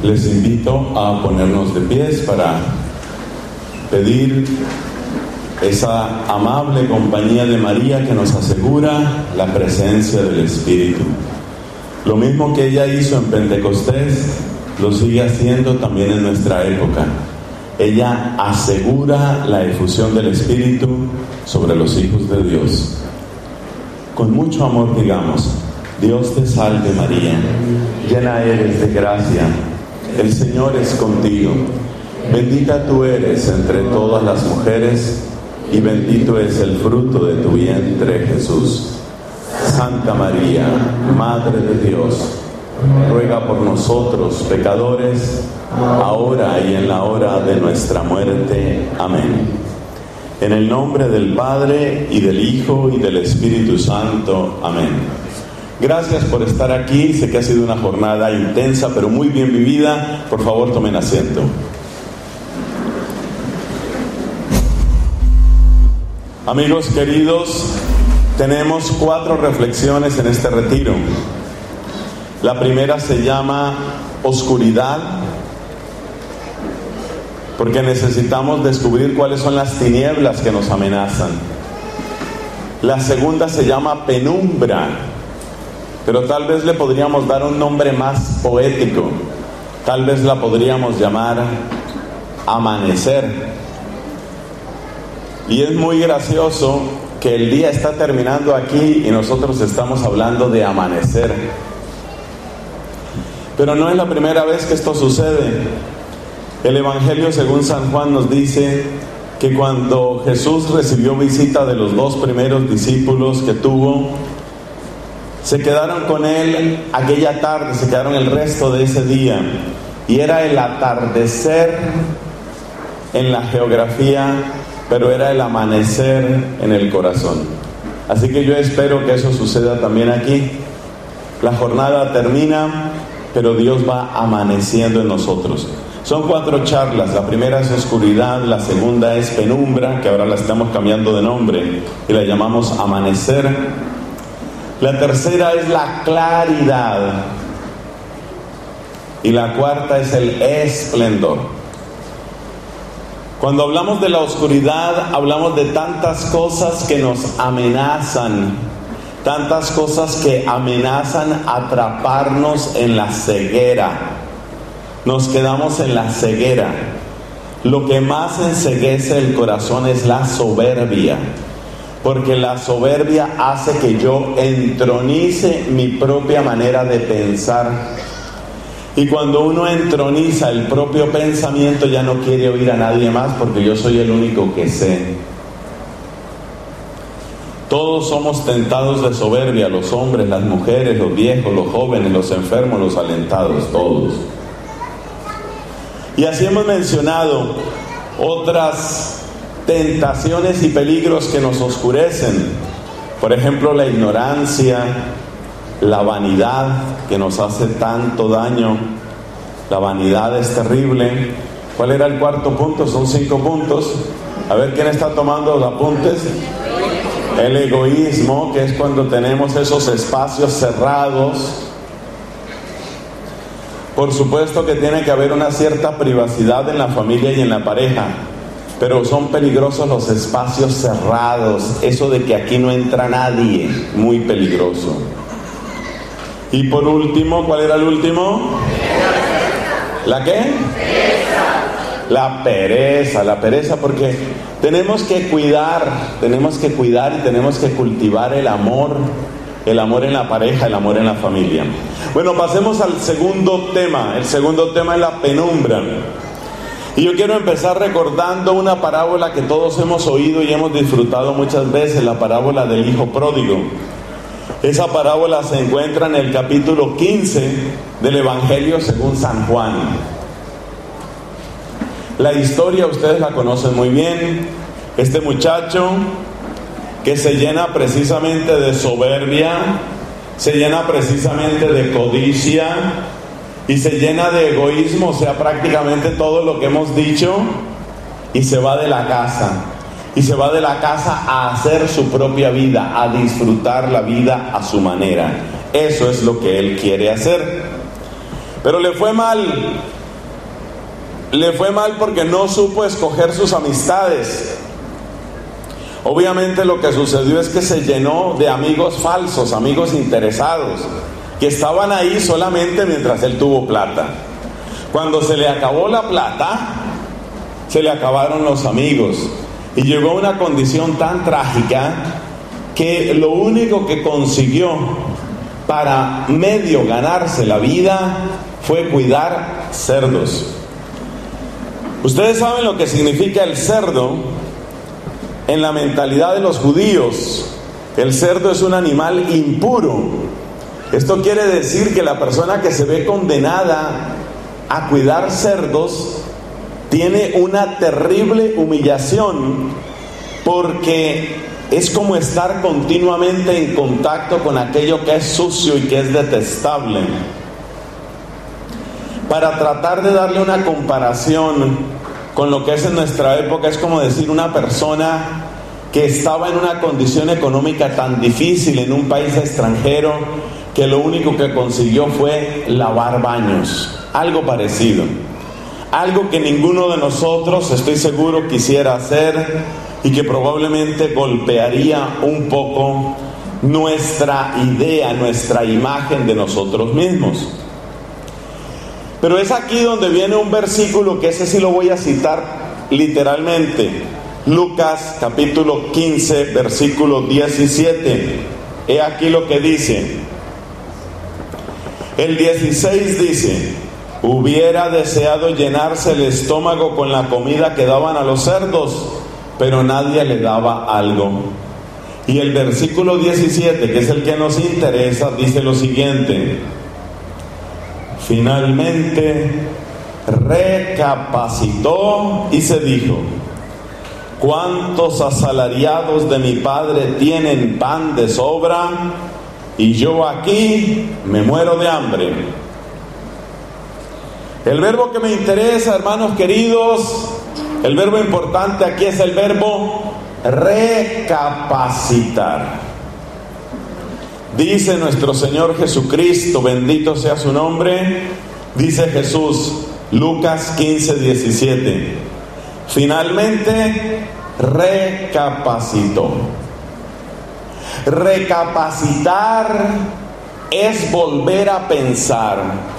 Les invito a ponernos de pies para pedir esa amable compañía de María que nos asegura la presencia del Espíritu. Lo mismo que ella hizo en Pentecostés, lo sigue haciendo también en nuestra época. Ella asegura la efusión del Espíritu sobre los hijos de Dios. Con mucho amor digamos: Dios te salve María, llena eres de gracia, el Señor es contigo, bendita tú eres entre todas las mujeres, y bendito es el fruto de tu vientre, Jesús. Santa María, Madre de Dios, ruega por nosotros pecadores, ahora y en la hora de nuestra muerte. Amén. En el nombre del Padre, y del Hijo, y del Espíritu Santo. Amén. Gracias por estar aquí. Sé que ha sido una jornada intensa, pero muy bien vivida. Por favor, tomen asiento. Amigos queridos, tenemos 4 reflexiones en este retiro. La primera se llama oscuridad, porque necesitamos descubrir cuáles son las tinieblas que nos amenazan. La segunda se llama penumbra, pero tal vez le podríamos dar un nombre más poético. Tal vez la podríamos llamar amanecer. Y es muy gracioso que el día está terminando aquí y nosotros estamos hablando de amanecer. Pero no es la primera vez que esto sucede. El Evangelio según San Juan nos dice que cuando Jesús recibió visita de los 2 primeros discípulos que tuvo, se quedaron con él aquella tarde, se quedaron el resto de ese día, y era el atardecer en la geografía, pero era el amanecer en el corazón. Así que yo espero que eso suceda también aquí. La jornada termina, pero Dios va amaneciendo en nosotros. Son 4 charlas. La primera es oscuridad, la segunda es penumbra, que ahora la estamos cambiando de nombre y la llamamos amanecer. La tercera es la claridad, y la cuarta es el esplendor. Cuando hablamos de la oscuridad, hablamos de tantas cosas que nos amenazan, tantas cosas que amenazan atraparnos en la ceguera. Nos quedamos en la ceguera. Lo que más enceguece el corazón es la soberbia, porque la soberbia hace que yo entronice mi propia manera de pensar. Y cuando uno entroniza el propio pensamiento, ya no quiere oír a nadie más, porque yo soy el único que sé. Todos somos tentados de soberbia, los hombres, las mujeres, los viejos, los jóvenes, los enfermos, los alentados, todos. Y así hemos mencionado otras tentaciones y peligros que nos oscurecen. Por ejemplo, la ignorancia, la vanidad, que nos hace tanto daño. La vanidad es terrible. ¿Cuál era el cuarto punto? Son 5 puntos. A ver, ¿quién está tomando los apuntes? El egoísmo, que es cuando tenemos esos espacios cerrados. Por supuesto que tiene que haber una cierta privacidad en la familia y en la pareja, pero son peligrosos los espacios cerrados. Eso de que aquí no entra nadie, muy peligroso. Y por último, ¿cuál era el último? ¿La qué? La pereza, porque tenemos que cuidar y tenemos que cultivar el amor en la pareja, el amor en la familia. Bueno, pasemos al segundo tema. El segundo tema es la penumbra. Y yo quiero empezar recordando una parábola que todos hemos oído y hemos disfrutado muchas veces, la parábola del hijo pródigo. Esa parábola se encuentra en el capítulo 15 del Evangelio según San Juan. La historia ustedes la conocen muy bien. Este muchacho que se llena precisamente de soberbia, se llena precisamente de codicia y se llena de egoísmo, o sea, prácticamente todo lo que hemos dicho, y se va de la casa. Y se va de la casa a hacer su propia vida, a disfrutar la vida a su manera. Eso es lo que él quiere hacer. Pero le fue mal, le fue mal porque no supo escoger sus amistades. Obviamente lo que sucedió es que se llenó de amigos falsos, amigos interesados, que estaban ahí solamente mientras él tuvo plata. Cuando se le acabó la plata, se le acabaron los amigos, y llegó a una condición tan trágica que lo único que consiguió para medio ganarse la vida fue cuidar cerdos. Ustedes saben lo que significa el cerdo en la mentalidad de los judíos. El cerdo es un animal impuro. Esto quiere decir que la persona que se ve condenada a cuidar cerdos tiene una terrible humillación, porque es como estar continuamente en contacto con aquello que es sucio y que es detestable. Para tratar de darle una comparación con lo que es en nuestra época, es como decir una persona que estaba en una condición económica tan difícil en un país extranjero que lo único que consiguió fue lavar baños. Algo parecido. Algo que ninguno de nosotros, estoy seguro, quisiera hacer, y que probablemente golpearía un poco nuestra idea, nuestra imagen de nosotros mismos. Pero es aquí donde viene un versículo que ese sí lo voy a citar literalmente. Lucas capítulo 15, versículo 17. He aquí lo que dice. El 16 dice: hubiera deseado llenarse el estómago con la comida que daban a los cerdos, pero nadie le daba algo. Y el versículo 17, que es el que nos interesa, dice lo siguiente: finalmente recapacitó y se dijo: ¿cuántos asalariados de mi padre tienen pan de sobra? Y yo aquí me muero de hambre. El verbo que me interesa, hermanos queridos, el verbo importante aquí es el verbo recapacitar. Dice nuestro Señor Jesucristo, bendito sea su nombre, dice Jesús, Lucas 15, 17, finalmente recapacitó. Recapacitar es volver a pensar.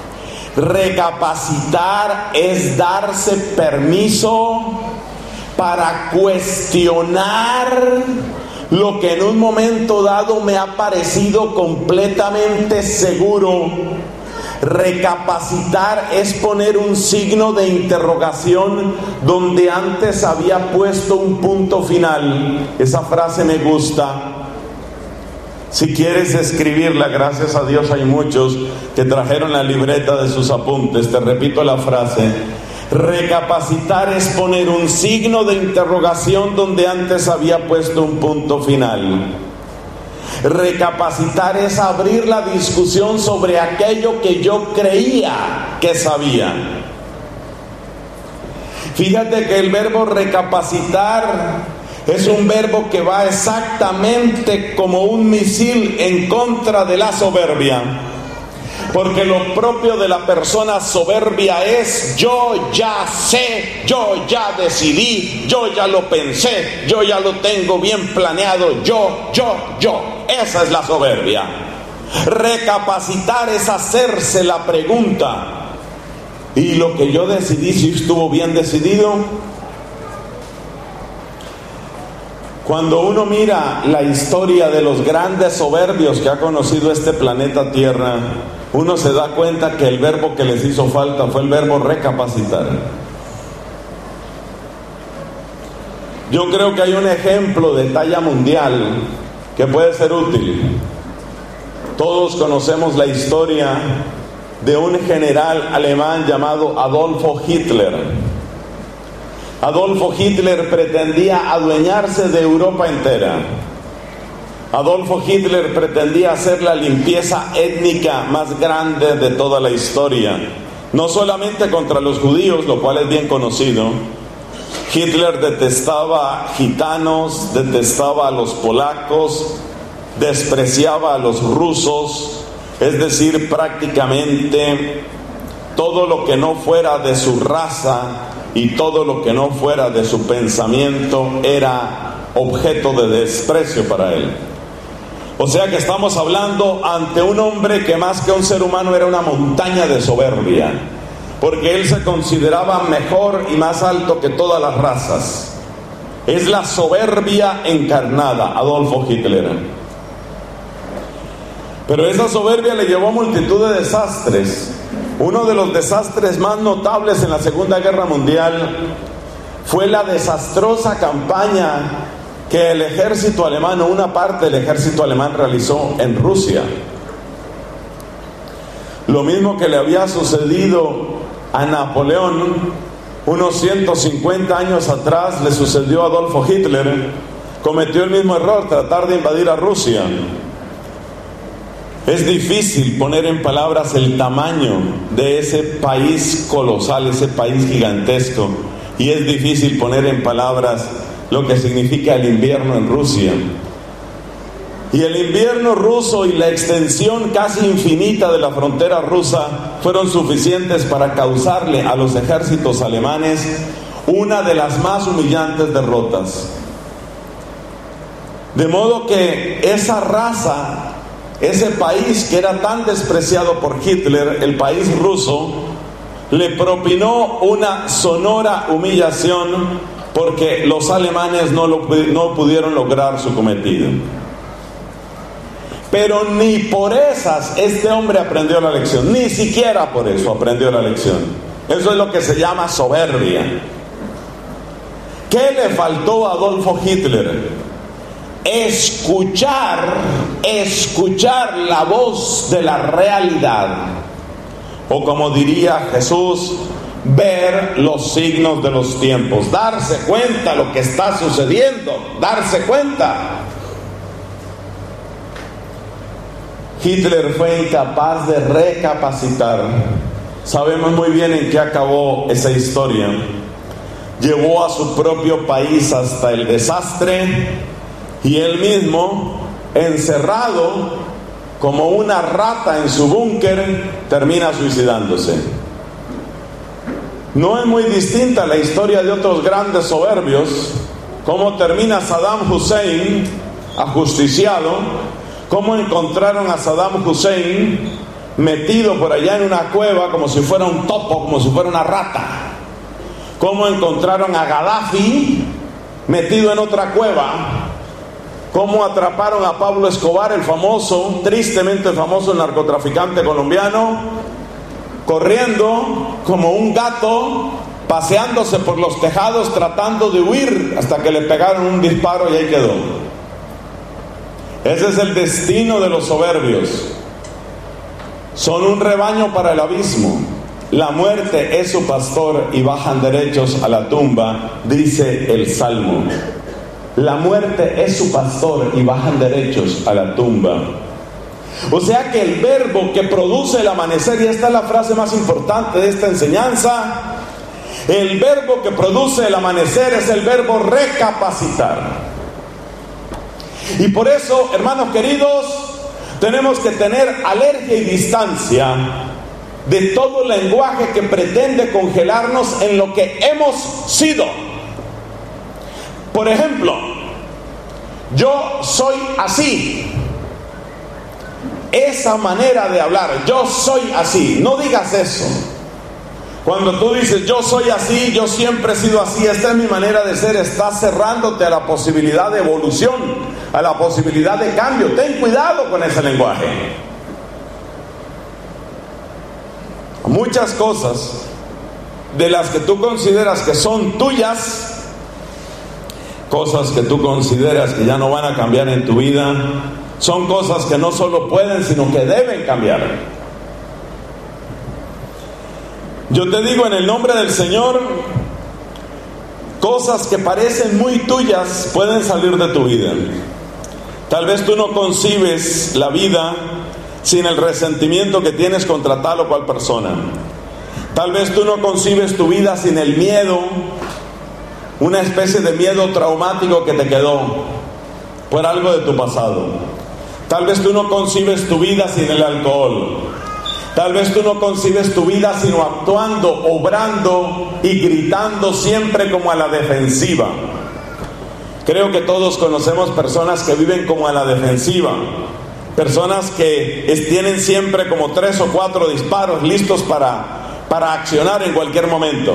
Recapacitar es darse permiso para cuestionar lo que en un momento dado me ha parecido completamente seguro. Recapacitar es poner un signo de interrogación donde antes había puesto un punto final. Esa frase me gusta. Si quieres escribirla, gracias a Dios hay muchos que trajeron la libreta de sus apuntes. Te repito la frase: recapacitar es poner un signo de interrogación donde antes había puesto un punto final. Recapacitar es abrir la discusión sobre aquello que yo creía que sabía. Fíjate que el verbo recapacitar es un verbo que va exactamente como un misil en contra de la soberbia. Porque lo propio de la persona soberbia es: yo ya sé, yo ya decidí, yo ya lo pensé, yo ya lo tengo bien planeado, yo. Esa es la soberbia. Recapacitar es hacerse la pregunta: ¿y lo que yo decidí si estuvo bien decidido? Cuando uno mira la historia de los grandes soberbios que ha conocido este planeta Tierra, uno se da cuenta que el verbo que les hizo falta fue el verbo recapacitar. Yo creo que hay un ejemplo de talla mundial que puede ser útil. Todos conocemos la historia de un general alemán llamado Adolfo Hitler. Adolfo Hitler pretendía adueñarse de Europa entera. Adolfo Hitler pretendía hacer la limpieza étnica más grande de toda la historia, no solamente contra los judíos, lo cual es bien conocido. Hitler detestaba gitanos, detestaba a los polacos, despreciaba a los rusos, es decir, prácticamente todo lo que no fuera de su raza y todo lo que no fuera de su pensamiento era objeto de desprecio para él. O sea que estamos hablando ante un hombre que más que un ser humano era una montaña de soberbia, porque él se consideraba mejor y más alto que todas las razas. Es la soberbia encarnada, Adolfo Hitler. Pero esa soberbia le llevó a multitud de desastres. Uno de los desastres más notables en la Segunda Guerra Mundial fue la desastrosa campaña que el ejército alemán, o una parte del ejército alemán, realizó en Rusia. Lo mismo que le había sucedido a Napoleón unos 150 años atrás, le sucedió a Adolfo Hitler. Cometió el mismo error, tratar de invadir a Rusia. Es difícil poner en palabras el tamaño de ese país colosal, ese país gigantesco, y es difícil poner en palabras lo que significa el invierno en Rusia. Y el invierno ruso y la extensión casi infinita de la frontera rusa fueron suficientes para causarle a los ejércitos alemanes una de las más humillantes derrotas. De modo que esa raza, ese país que era tan despreciado por Hitler, el país ruso, le propinó una sonora humillación porque los alemanes no pudieron lograr su cometido. Pero ni por esas este hombre aprendió la lección, ni siquiera por eso aprendió la lección. Eso es lo que se llama soberbia. ¿Qué le faltó a Adolfo Hitler? Escuchar la voz de la realidad, o como diría Jesús, ver los signos de los tiempos, darse cuenta de lo que está sucediendo, darse cuenta. Hitler fue incapaz de recapacitar. Sabemos muy bien en qué acabó esa historia. Llevó a su propio país hasta el desastre, y él mismo, encerrado como una rata en su búnker, termina suicidándose. No es muy distinta la historia de otros grandes soberbios, cómo termina Saddam Hussein ajusticiado, cómo encontraron a Saddam Hussein metido por allá en una cueva como si fuera un topo, como si fuera una rata, cómo encontraron a Gaddafi metido en otra cueva, cómo atraparon a Pablo Escobar, el famoso, tristemente famoso narcotraficante colombiano, corriendo como un gato, paseándose por los tejados tratando de huir, hasta que le pegaron un disparo y ahí quedó. Ese es el destino de los soberbios. Son un rebaño para el abismo. La muerte es su pastor y bajan derechos a la tumba, dice el Salmo. La muerte es su pastor y bajan derechos a la tumba. O sea que el verbo que produce el amanecer, y esta es la frase más importante de esta enseñanza, el verbo que produce el amanecer es el verbo recapacitar. Y por eso, hermanos queridos, tenemos que tener alergia y distancia de todo lenguaje que pretende congelarnos en lo que hemos sido. Por ejemplo, yo soy así. Esa manera de hablar, yo soy así, no digas eso. Cuando tú dices yo soy así, yo siempre he sido así, esta es mi manera de ser, estás cerrándote a la posibilidad de evolución, a la posibilidad de cambio. Ten cuidado con ese lenguaje. Muchas cosas de las que tú consideras que son tuyas, cosas que tú consideras que ya no van a cambiar en tu vida, son cosas que no solo pueden, sino que deben cambiar. Yo te digo en el nombre del Señor, cosas que parecen muy tuyas pueden salir de tu vida. Tal vez tú no concibes la vida sin el resentimiento que tienes contra tal o cual persona. Tal vez tú no concibes tu vida sin el miedo, una especie de miedo traumático que te quedó por algo de tu pasado. Tal vez tú no concibes tu vida sin el alcohol. Tal vez tú no concibes tu vida sino actuando, obrando y gritando siempre como a la defensiva. Creo que todos conocemos personas que viven como a la defensiva. Personas que tienen siempre como 3 o 4 disparos listos para accionar en cualquier momento.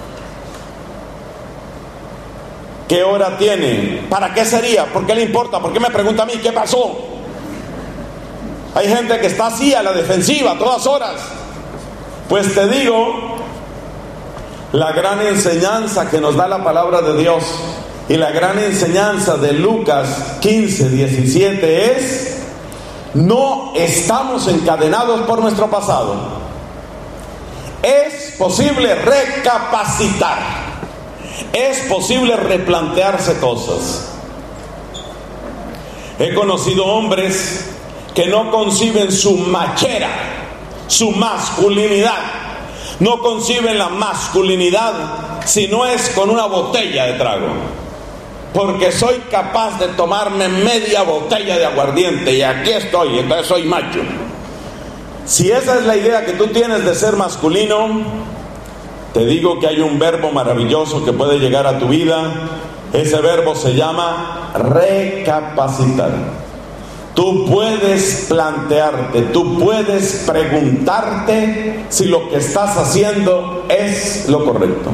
¿Qué hora tiene? ¿Para qué sería? ¿Por qué le importa? ¿Por qué me pregunta a mí? ¿Qué pasó? Hay gente que está así a la defensiva a todas horas. Pues te digo, la gran enseñanza que nos da la palabra de Dios y la gran enseñanza de Lucas 15:17 es: no estamos encadenados por nuestro pasado. Es posible recapacitar. Es posible replantearse cosas. He conocido hombres que no conciben su machera, su masculinidad. No conciben la masculinidad si no es con una botella de trago. Porque soy capaz de tomarme media botella de aguardiente y aquí estoy, entonces soy macho. Si esa es la idea que tú tienes de ser masculino, te digo que hay un verbo maravilloso que puede llegar a tu vida. Ese verbo se llama recapacitar. Tú puedes plantearte, tú puedes preguntarte si lo que estás haciendo es lo correcto.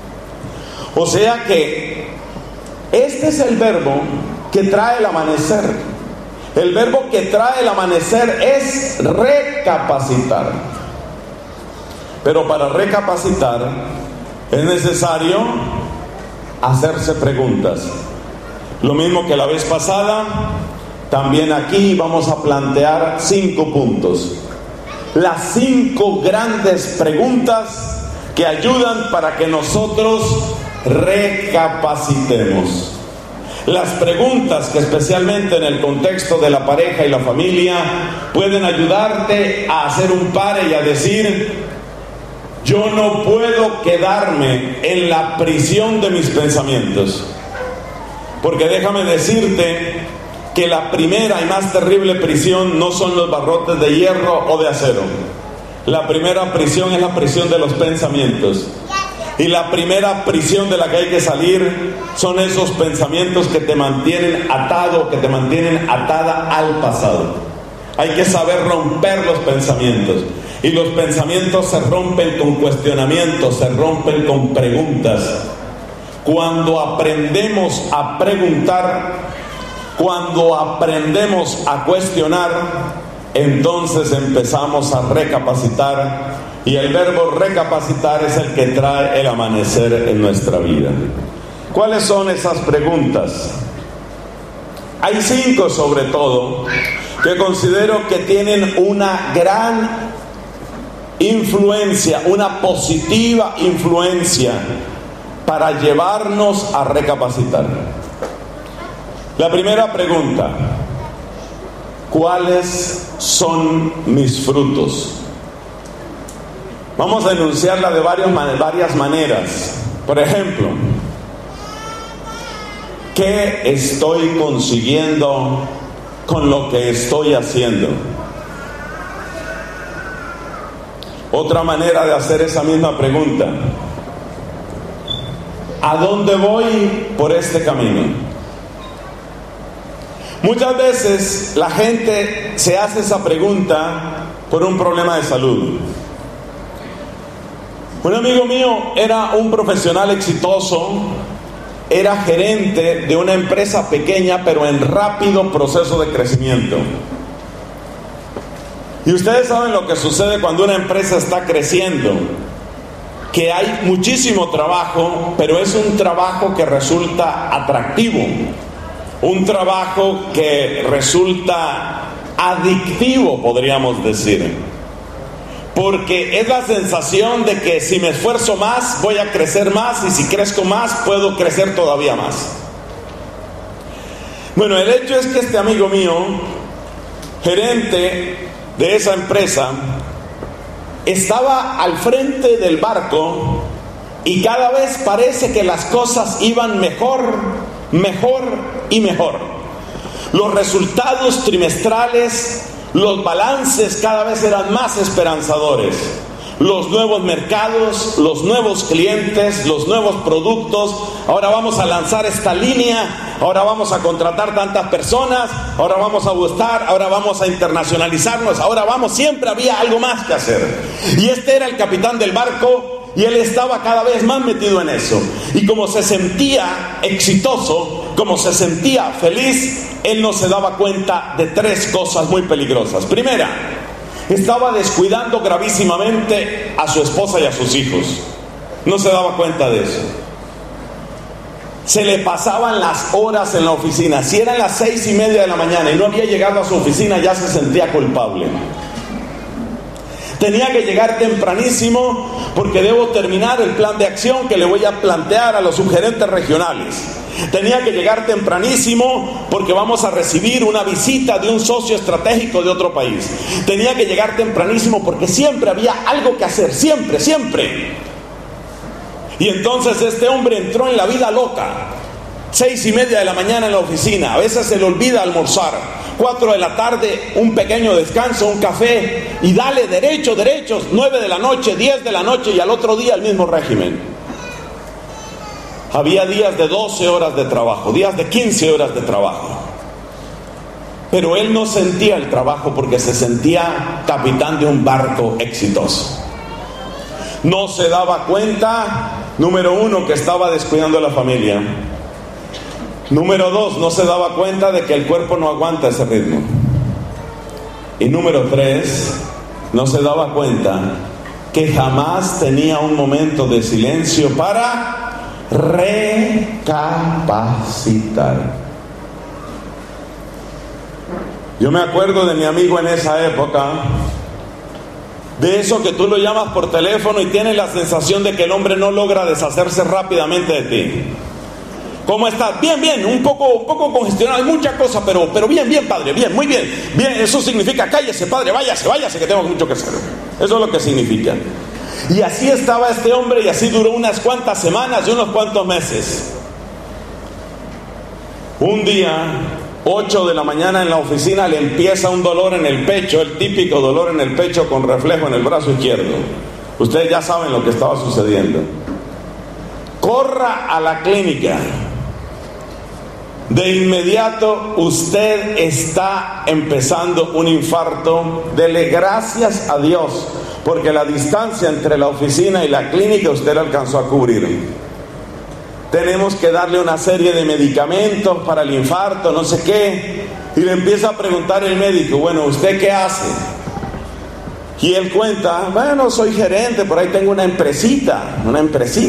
O sea que este es el verbo que trae el amanecer. El verbo que trae el amanecer es recapacitar. Pero para recapacitar es necesario hacerse preguntas. Lo mismo que la vez pasada, también aquí vamos a plantear 5 puntos. Las 5 grandes preguntas que ayudan para que nosotros recapacitemos. Las preguntas que especialmente en el contexto de la pareja y la familia pueden ayudarte a hacer un pare y a decir: yo no puedo quedarme en la prisión de mis pensamientos. Porque déjame decirte que la primera y más terrible prisión no son los barrotes de hierro o de acero. La primera prisión es la prisión de los pensamientos. Y la primera prisión de la que hay que salir son esos pensamientos que te mantienen atado, que te mantienen atada al pasado. Hay que saber romper los pensamientos. Y los pensamientos se rompen con cuestionamientos, se rompen con preguntas. Cuando aprendemos a preguntar, cuando aprendemos a cuestionar, entonces empezamos a recapacitar. Y el verbo recapacitar es el que trae el amanecer en nuestra vida. ¿Cuáles son esas preguntas? Hay 5 sobre todo que considero que tienen una gran influencia, una positiva influencia para llevarnos a recapacitar. La primera pregunta: ¿cuáles son mis frutos? Vamos a enunciarla de varias maneras. Por ejemplo, ¿qué estoy consiguiendo con lo que estoy haciendo? Otra manera de hacer esa misma pregunta: ¿a dónde voy por este camino? Muchas veces la gente se hace esa pregunta por un problema de salud. Un amigo mío era un profesional exitoso, era gerente de una empresa pequeña pero en rápido proceso de crecimiento. Y ustedes saben lo que sucede cuando una empresa está creciendo, que hay muchísimo trabajo, pero es un trabajo que resulta atractivo, un trabajo que resulta adictivo, podríamos decir. Porque es la sensación de que si me esfuerzo más, voy a crecer más, y si crezco más, puedo crecer todavía más. Bueno, el hecho es que este amigo mío, gerente de esa empresa, estaba al frente del barco y cada vez parece que las cosas iban mejor y mejor. Los resultados trimestrales Los balances cada vez eran más esperanzadores. Los nuevos mercados, los nuevos clientes, los nuevos productos. Ahora vamos a lanzar esta línea, ahora vamos a contratar tantas personas, ahora vamos a gustar, ahora vamos a internacionalizarnos, ahora vamos, siempre había algo más que hacer. Y este era el capitán del barco y él estaba cada vez más metido en eso. Y como se sentía exitoso, como se sentía feliz, él no se daba cuenta de tres cosas muy peligrosas. Primera, estaba descuidando gravísimamente a su esposa y a sus hijos. No se daba cuenta de eso. Se le pasaban las horas en la oficina. Si eran las 6:30 de la mañana y no había llegado a su oficina, ya se sentía culpable. Tenía que llegar tempranísimo porque debo terminar el plan de acción que le voy a plantear a los subgerentes regionales. Tenía que llegar tempranísimo porque vamos a recibir una visita de un socio estratégico de otro país. Tenía que llegar tempranísimo porque siempre había algo que hacer, siempre. Y entonces este hombre entró en la vida loca. 6:30 de la mañana en la oficina, a veces se le olvida almorzar. 4 de la tarde, un pequeño descanso, un café, y dale derechos, 9 de la noche, 10 de la noche, y al otro día el mismo régimen. Había días de 12 horas de trabajo, días de 15 horas de trabajo. Pero él no sentía el trabajo porque se sentía capitán de un barco exitoso. No se daba cuenta, número 1, que estaba descuidando a la familia. Número 2, no se daba cuenta de que el cuerpo no aguanta ese ritmo. Y número 3, no se daba cuenta que jamás tenía un momento de silencio para recapacitar. Yo me acuerdo de mi amigo en esa época, de eso que tú lo llamas por teléfono y tienes la sensación de que el hombre no logra deshacerse rápidamente de ti. ¿Cómo estás? Bien, un poco congestionado, hay muchas cosas, pero bien, padre, bien, muy bien. Bien, eso significa cállese, padre, váyase, que tengo mucho que hacer. Eso es lo que significa. Y así estaba este hombre, y así duró unas cuantas semanas y unos cuantos meses. Un día, 8 de la mañana en la oficina, le empieza un dolor en el pecho, el típico dolor en el pecho con reflejo en el brazo izquierdo. Ustedes ya saben lo que estaba sucediendo. Corra a la clínica. De inmediato usted está empezando un infarto. Dele gracias a Dios, porque la distancia entre la oficina y la clínica usted la alcanzó a cubrir. Tenemos que darle una serie de medicamentos para el infarto, no sé qué. Y le empieza a preguntar el médico, bueno, ¿usted qué hace? Y él cuenta, bueno, soy gerente, por ahí tengo una empresita, ¿no?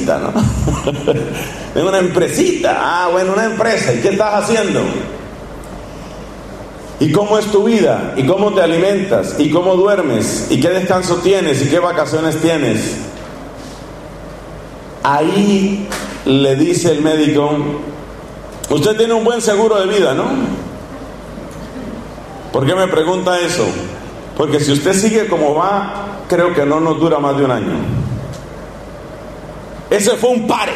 Tengo una empresita, una empresa, ¿y qué estás haciendo? ¿Y cómo es tu vida? ¿Y cómo te alimentas? ¿Y cómo duermes? ¿Y qué descanso tienes? ¿Y qué vacaciones tienes? Ahí le dice el médico, usted tiene un buen seguro de vida, ¿no? ¿Por qué me pregunta eso? Porque si usted sigue como va, creo que no nos dura más de un año. Ese fue un pare.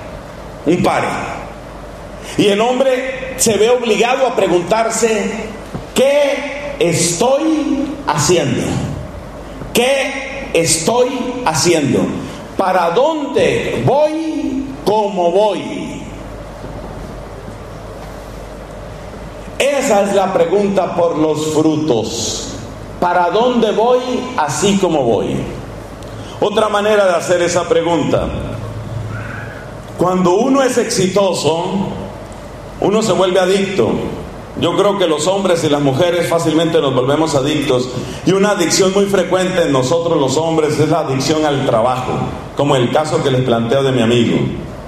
Y el hombre se ve obligado a preguntarse, ¿qué estoy haciendo? ¿Qué estoy haciendo? ¿Para dónde voy? ¿Cómo voy? Esa es la pregunta por los frutos. ¿Para dónde voy así como voy? Otra manera de hacer esa pregunta: cuando uno es exitoso, uno se vuelve adicto. Yo creo que los hombres y las mujeres fácilmente nos volvemos adictos, y una adicción muy frecuente en nosotros los hombres es la adicción al trabajo, como el caso que les planteo de mi amigo.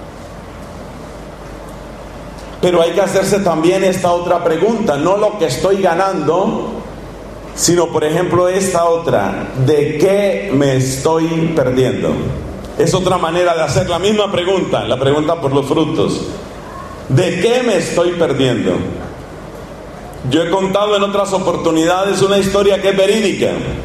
Pero hay que hacerse también esta otra pregunta, no lo que estoy ganando, sino por ejemplo esta otra: ¿de qué me estoy perdiendo? Es otra manera de hacer la misma pregunta, la pregunta por los frutos. ¿De qué me estoy perdiendo? Yo he contado en otras oportunidades una historia que es verídica.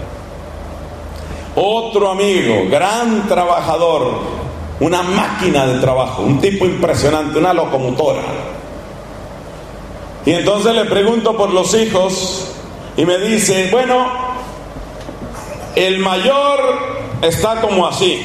Otro amigo, gran trabajador, una máquina de trabajo, un tipo impresionante, una locomotora. Y entonces le pregunto por los hijos, y me dice, bueno, el mayor está como así.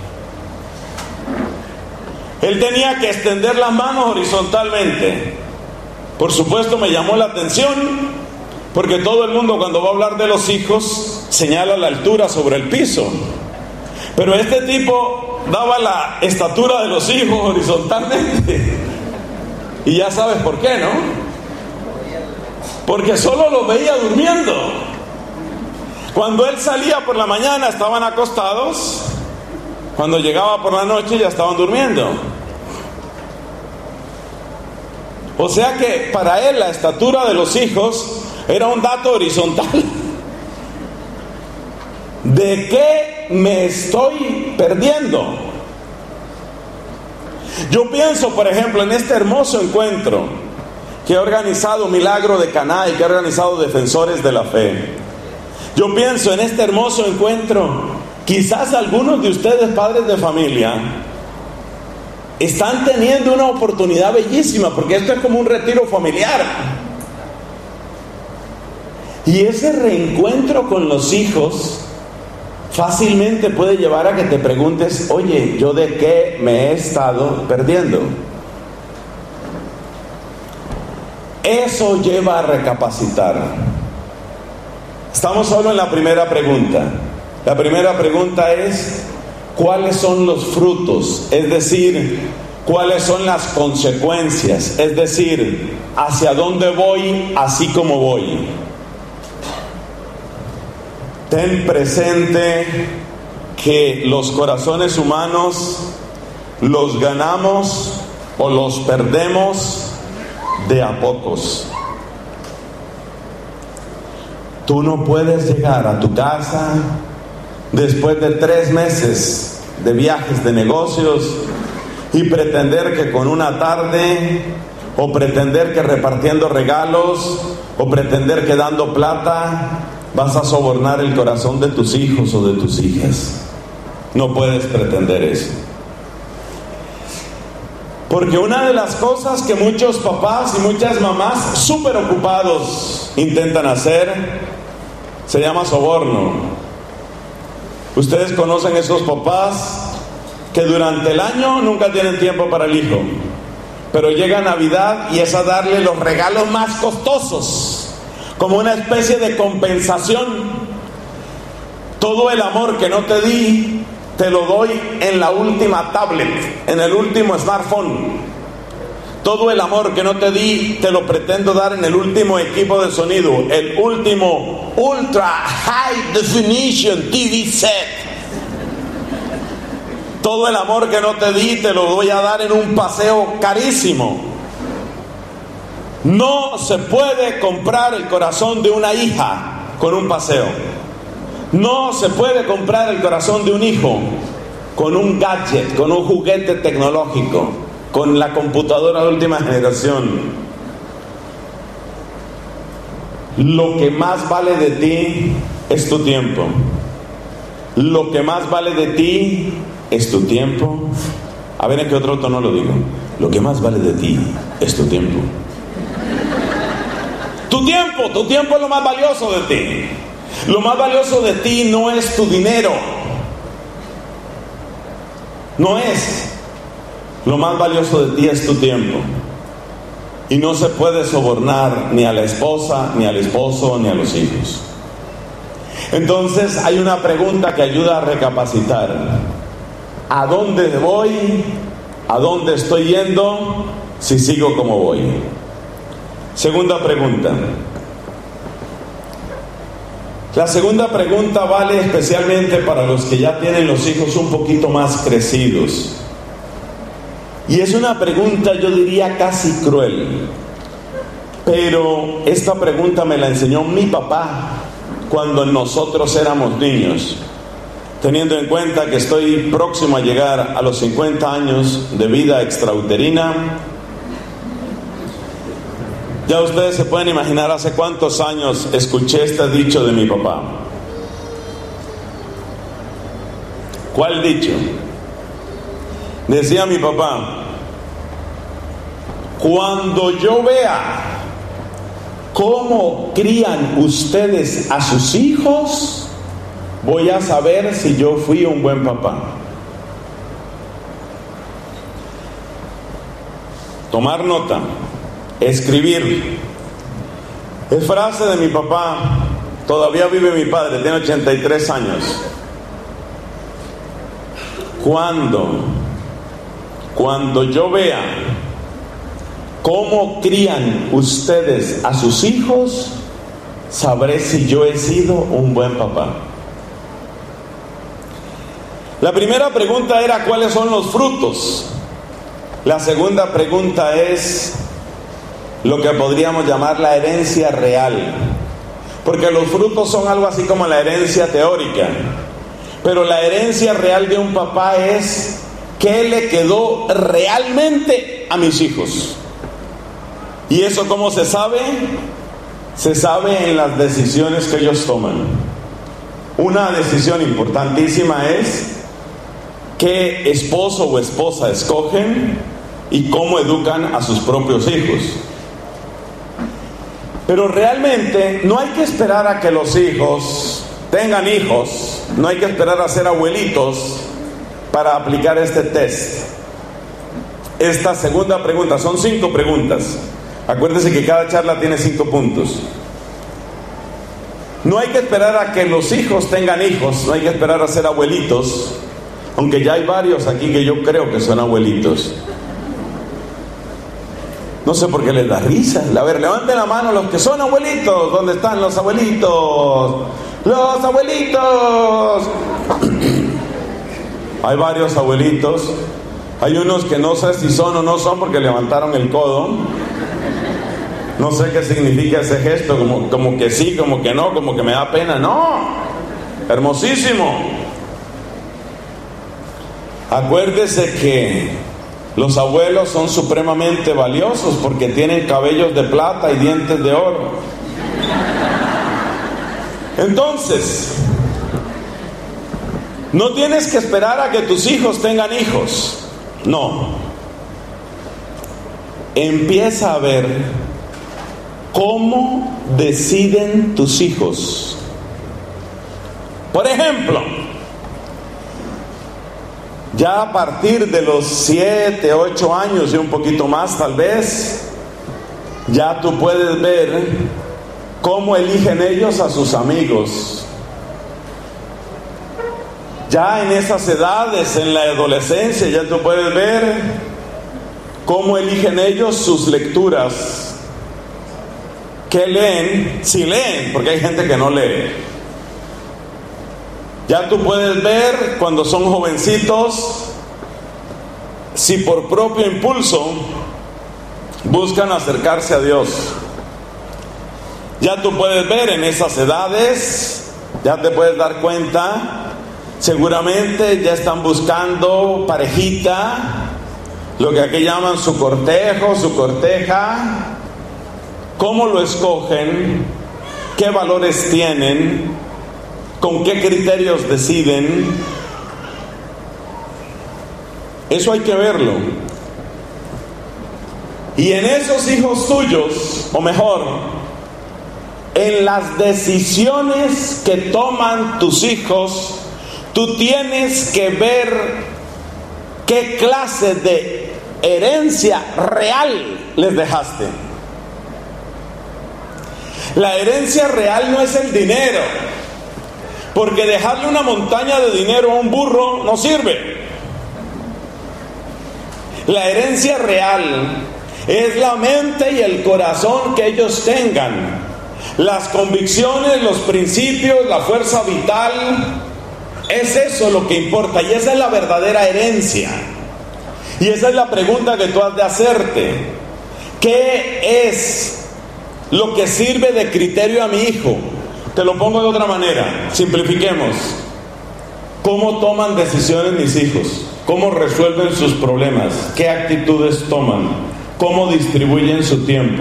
Él tenía que extender las manos horizontalmente. Por supuesto me llamó la atención, porque todo el mundo cuando va a hablar de los hijos señala la altura sobre el piso. Pero este tipo daba la estatura de los hijos horizontalmente. Y ya sabes por qué, ¿no? Porque solo los veía durmiendo. Cuando él salía por la mañana estaban acostados. Cuando llegaba por la noche ya estaban durmiendo. O sea que para él la estatura de los hijos era un dato horizontal. ¿De qué me estoy perdiendo? Yo pienso, por ejemplo, en este hermoso encuentro que ha organizado Milagro de Caná y que ha organizado Defensores de la Fe. Yo pienso en este hermoso encuentro. Quizás algunos de ustedes, padres de familia, están teniendo una oportunidad bellísima, porque esto es como un retiro familiar. Y ese reencuentro con los hijos fácilmente puede llevar a que te preguntes, oye, ¿yo de qué me he estado perdiendo? Eso lleva a recapacitar. Estamos solo en la primera pregunta. La primera pregunta es, ¿cuáles son los frutos? Es decir, ¿cuáles son las consecuencias? Es decir, ¿hacia dónde voy así como voy? Ten presente que los corazones humanos los ganamos o los perdemos de a pocos. Tú no puedes llegar a tu casa después de 3 meses de viajes de negocios y pretender que con una tarde, o pretender que repartiendo regalos, o pretender que dando plata vas a sobornar el corazón de tus hijos o de tus hijas. No puedes pretender eso. Porque una de las cosas que muchos papás y muchas mamás súper ocupados intentan hacer se llama soborno. Ustedes conocen esos papás que durante el año nunca tienen tiempo para el hijo, pero llega Navidad y es a darle los regalos más costosos, como una especie de compensación. Todo el amor que no te di, te lo doy en la última tablet, en el último smartphone. Todo el amor que no te di, te lo pretendo dar en el último equipo de sonido, el último Ultra High Definition TV set. Todo el amor que no te di, te lo voy a dar en un paseo carísimo. No se puede comprar el corazón de una hija con un paseo. No se puede comprar el corazón de un hijo con un gadget, con un juguete tecnológico, con la computadora de última generación. Lo que más vale de ti es tu tiempo. Lo que más vale de ti es tu tiempo. A ver en qué otro tono lo digo. Lo que más vale de ti es tu tiempo. Tu tiempo es lo más valioso de ti. Lo más valioso de ti no es tu dinero. No es. Lo más valioso de ti es tu tiempo. Y no se puede sobornar ni a la esposa, ni al esposo, ni a los hijos. Entonces hay una pregunta que ayuda a recapacitar. ¿A dónde voy? ¿A dónde estoy yendo si sigo como voy? Segunda pregunta. La segunda pregunta vale especialmente para los que ya tienen los hijos un poquito más crecidos. Y es una pregunta, yo diría, casi cruel. Pero esta pregunta me la enseñó mi papá cuando nosotros éramos niños. Teniendo en cuenta que estoy próximo a llegar a los 50 años de vida extrauterina, ya ustedes se pueden imaginar hace cuántos años escuché este dicho de mi papá. ¿Cuál dicho? Decía mi papá: cuando yo vea ¿cómo crían ustedes a sus hijos? Voy a saber si yo fui un buen papá. Tomar nota, escribir. Es frase de mi papá, todavía vive mi padre, tiene 83 años. Cuando yo vea cómo crían ustedes a sus hijos, sabré si yo he sido un buen papá. La primera pregunta era ¿cuáles son los frutos? La segunda pregunta es lo que podríamos llamar la herencia real, porque los frutos son algo así como la herencia teórica, pero la herencia real de un papá es ¿qué le quedó realmente a mis hijos? ¿Y eso cómo se sabe? Se sabe en las decisiones que ellos toman. Una decisión importantísima es qué esposo o esposa escogen y cómo educan a sus propios hijos. Pero realmente no hay que esperar a que los hijos tengan hijos, no hay que esperar a ser abuelitos para aplicar este test. Esta segunda pregunta, son 5 preguntas. Acuérdense que cada charla tiene 5 puntos. No hay que esperar a que los hijos tengan hijos, no hay que esperar a ser abuelitos, aunque ya hay varios aquí que yo creo que son abuelitos. No sé por qué les da risa. A ver, levanten la mano los que son abuelitos. ¿Dónde están los abuelitos? ¡Los abuelitos! Hay varios abuelitos. Hay unos que no sé si son o no son porque levantaron el codo. No sé qué significa ese gesto, como que sí, como que no, como que me da pena. No, hermosísimo. Acuérdese que los abuelos son supremamente valiosos porque tienen cabellos de plata y dientes de oro. Entonces, no tienes que esperar a que tus hijos tengan hijos. No. Empieza a ver cómo deciden tus hijos. Por ejemplo, ya a partir de los 7, 8 años y un poquito más tal vez, ya tú puedes ver cómo eligen ellos a sus amigos. Ya en esas edades, en la adolescencia, ya tú puedes ver cómo eligen ellos sus lecturas. ¿Qué leen? Si leen, porque hay gente que no lee. Ya tú puedes ver cuando son jovencitos si por propio impulso buscan acercarse a Dios. Ya tú puedes ver en esas edades, ya te puedes dar cuenta, seguramente ya están buscando parejita, lo que aquí llaman su cortejo, su corteja. ¿Cómo lo escogen? ¿Qué valores tienen? ¿Con qué criterios deciden? Eso hay que verlo. Y en esos hijos tuyos, o mejor, en las decisiones que toman tus hijos, tú tienes que ver qué clase de herencia real les dejaste. La herencia real no es el dinero, porque dejarle una montaña de dinero a un burro no sirve. La herencia real es la mente y el corazón que ellos tengan, las convicciones, los principios, la fuerza vital. Es eso lo que importa, y esa es la verdadera herencia. Y esa es la pregunta que tú has de hacerte. ¿Qué es lo que sirve de criterio a mi hijo? Te lo pongo de otra manera, simplifiquemos. ¿Cómo toman decisiones mis hijos? ¿Cómo resuelven sus problemas? ¿Qué actitudes toman? ¿Cómo distribuyen su tiempo?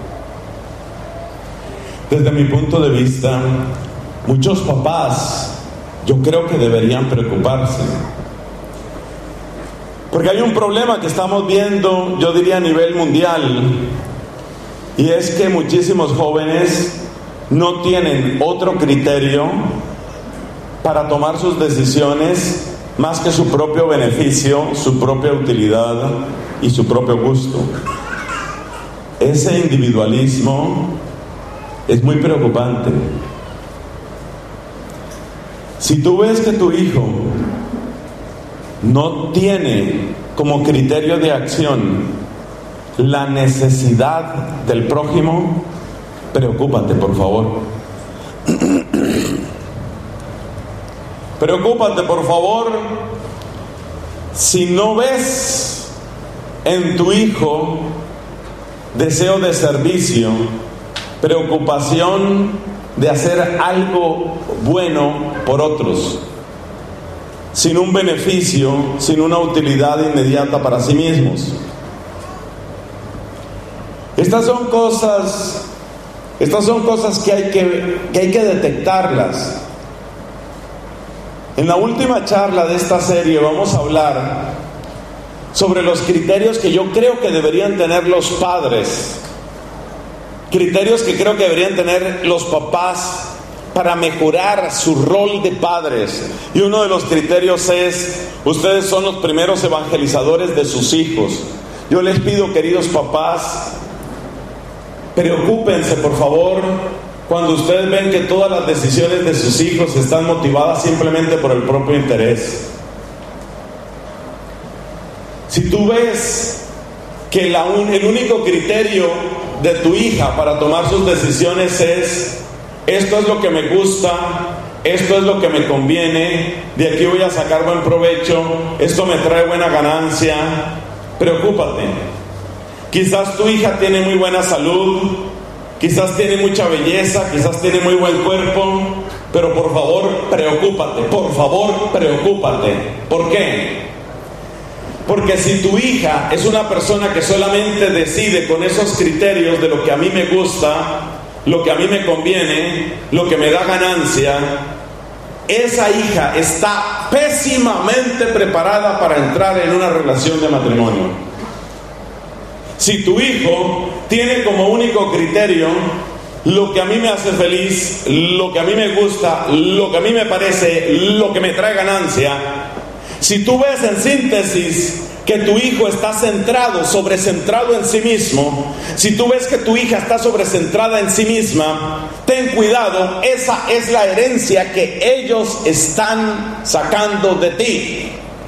Desde mi punto de vista, muchos papás, yo creo que deberían preocuparse. Porque hay un problema que estamos viendo, yo diría a nivel mundial, Y es que muchísimos jóvenes no tienen otro criterio para tomar sus decisiones más que su propio beneficio, su propia utilidad y su propio gusto. Ese individualismo es muy preocupante. Si tú ves que tu hijo no tiene como criterio de acción la necesidad del prójimo, preocúpate, por favor. Preocúpate, por favor, si no ves en tu hijo deseo de servicio, preocupación de hacer algo bueno por otros, sin un beneficio, sin una utilidad inmediata para sí mismos. Estas son cosas que hay que detectarlas. En la última charla de esta serie vamos a hablar sobre los criterios que yo creo que deberían tener los padres, criterios que creo que deberían tener los papás para mejorar su rol de padres. Y uno de los criterios es: ustedes son los primeros evangelizadores de sus hijos. Yo les pido, queridos papás, preocúpense, por favor, cuando ustedes ven que todas las decisiones de sus hijos están motivadas simplemente por el propio interés. Si tú ves que el único criterio de tu hija para tomar sus decisiones es: esto es lo que me gusta, esto es lo que me conviene, de aquí voy a sacar buen provecho, esto me trae buena ganancia, preocúpate. Quizás tu hija tiene muy buena salud, quizás tiene mucha belleza, quizás tiene muy buen cuerpo, pero por favor, preocúpate, por favor, preocúpate. ¿Por qué? Porque si tu hija es una persona que solamente decide con esos criterios de lo que a mí me gusta, lo que a mí me conviene, lo que me da ganancia, esa hija está pésimamente preparada para entrar en una relación de matrimonio. Si tu hijo tiene como único criterio lo que a mí me hace feliz, lo que a mí me gusta, lo que a mí me parece, lo que me trae ganancia, si tú ves en síntesis que tu hijo está sobrecentrado en sí mismo, si tú ves que tu hija está sobrecentrada en sí misma, ten cuidado, esa es la herencia que ellos están sacando de ti.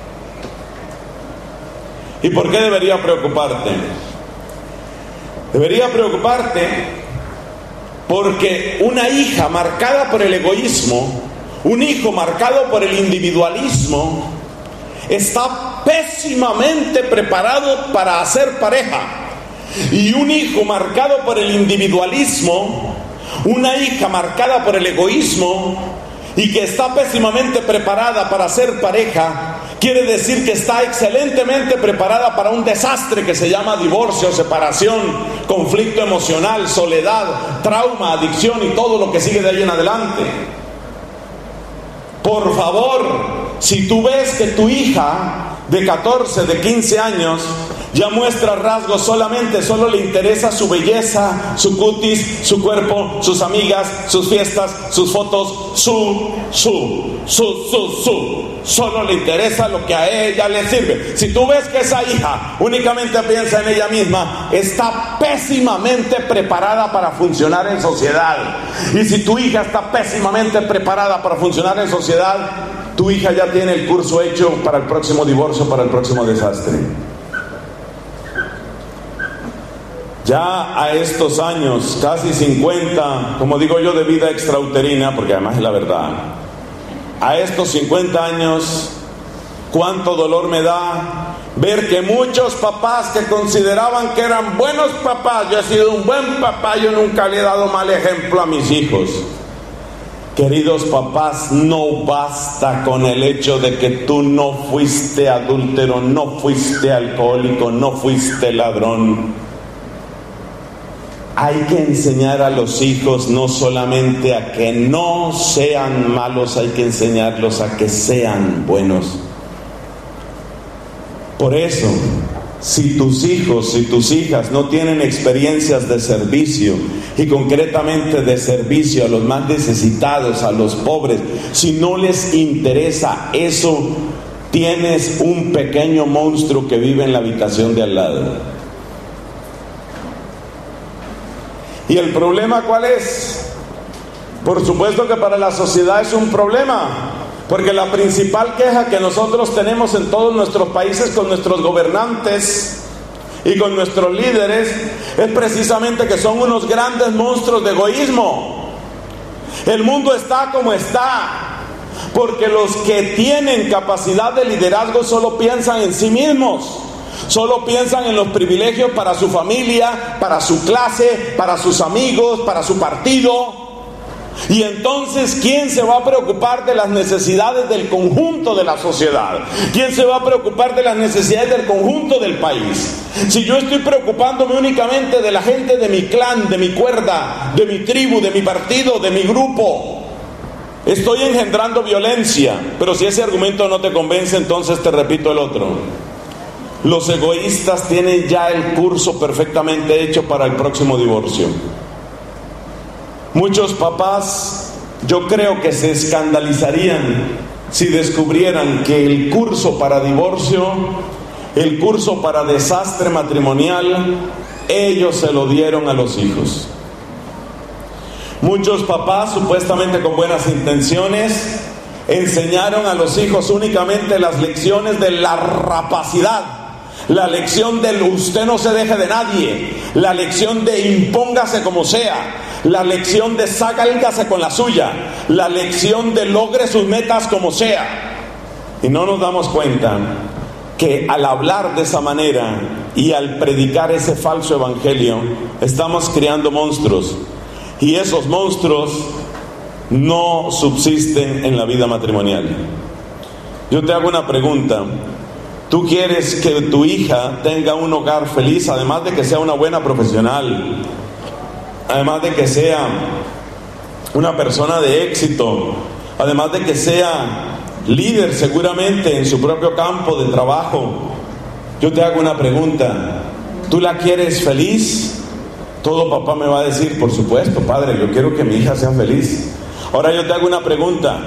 ¿Y por qué debería preocuparte? Debería preocuparte porque una hija marcada por el egoísmo, un hijo marcado por el individualismo, está pésimamente preparado para hacer pareja. Y un hijo marcado por el individualismo, una hija marcada por el egoísmo y que está pésimamente preparada para hacer pareja, quiere decir que está excelentemente preparada para un desastre que se llama divorcio, separación, conflicto emocional, soledad, trauma, adicción y todo lo que sigue de ahí en adelante. Por favor, si tú ves que tu hija de 14, de 15 años ya muestra rasgos solo le interesa su belleza, su cutis, su cuerpo, sus amigas, sus fiestas, sus fotos, solo le interesa lo que a ella le sirve. Si tú ves que esa hija únicamente piensa en ella misma, está pésimamente preparada para funcionar en sociedad. Y si tu hija está pésimamente preparada para funcionar en sociedad, tu hija ya tiene el curso hecho para el próximo divorcio, para el próximo desastre. Ya a estos años, casi 50, como digo yo, de vida extrauterina, porque además es la verdad, a estos 50 años, cuánto dolor me da ver que muchos papás que consideraban que eran buenos papás, yo he sido un buen papá, yo nunca le he dado mal ejemplo a mis hijos. Queridos papás, no basta con el hecho de que tú no fuiste adúltero, no fuiste alcohólico, no fuiste ladrón. Hay que enseñar a los hijos no solamente a que no sean malos, hay que enseñarlos a que sean buenos. Por eso, Si tus hijos, si tus hijas no tienen experiencias de servicio, y concretamente de servicio a los más necesitados, a los pobres, si no les interesa eso, tienes un pequeño monstruo que vive en la habitación de al lado. ¿Y el problema cuál es? Por supuesto que para la sociedad es un problema, porque la principal queja que nosotros tenemos en todos nuestros países con nuestros gobernantes y con nuestros líderes es precisamente que son unos grandes monstruos de egoísmo. El mundo está como está porque los que tienen capacidad de liderazgo solo piensan en sí mismos, solo piensan en los privilegios para su familia, para su clase, para sus amigos, para su partido. Y entonces, ¿quién se va a preocupar de las necesidades del conjunto de la sociedad? ¿Quién se va a preocupar de las necesidades del conjunto del país? Si yo estoy preocupándome únicamente de la gente de mi clan, de mi cuerda, de mi tribu, de mi partido, de mi grupo, estoy engendrando violencia. Pero si ese argumento no te convence, entonces te repito el otro. Los egoístas tienen ya el curso perfectamente hecho para el próximo divorcio. Muchos papás, yo creo que se escandalizarían si descubrieran que el curso para divorcio, el curso para desastre matrimonial, ellos se lo dieron a los hijos. Muchos papás, supuestamente con buenas intenciones, enseñaron a los hijos únicamente las lecciones de la rapacidad, la lección del usted no se deje de nadie, la lección de impóngase como sea, la lección de sálgase con la suya, la lección de logre sus metas como sea. Y no nos damos cuenta que al hablar de esa manera y al predicar ese falso evangelio, estamos creando monstruos, y esos monstruos no subsisten en la vida matrimonial. Yo te hago una pregunta. ¿Tú quieres que tu hija tenga un hogar feliz, además de que sea una buena profesional, además de que sea una persona de éxito, además de que sea líder seguramente en su propio campo de trabajo? Yo te hago una pregunta. ¿Tú la quieres feliz? Todo papá me va a decir, por supuesto, padre, yo quiero que mi hija sea feliz. Ahora yo te hago una pregunta.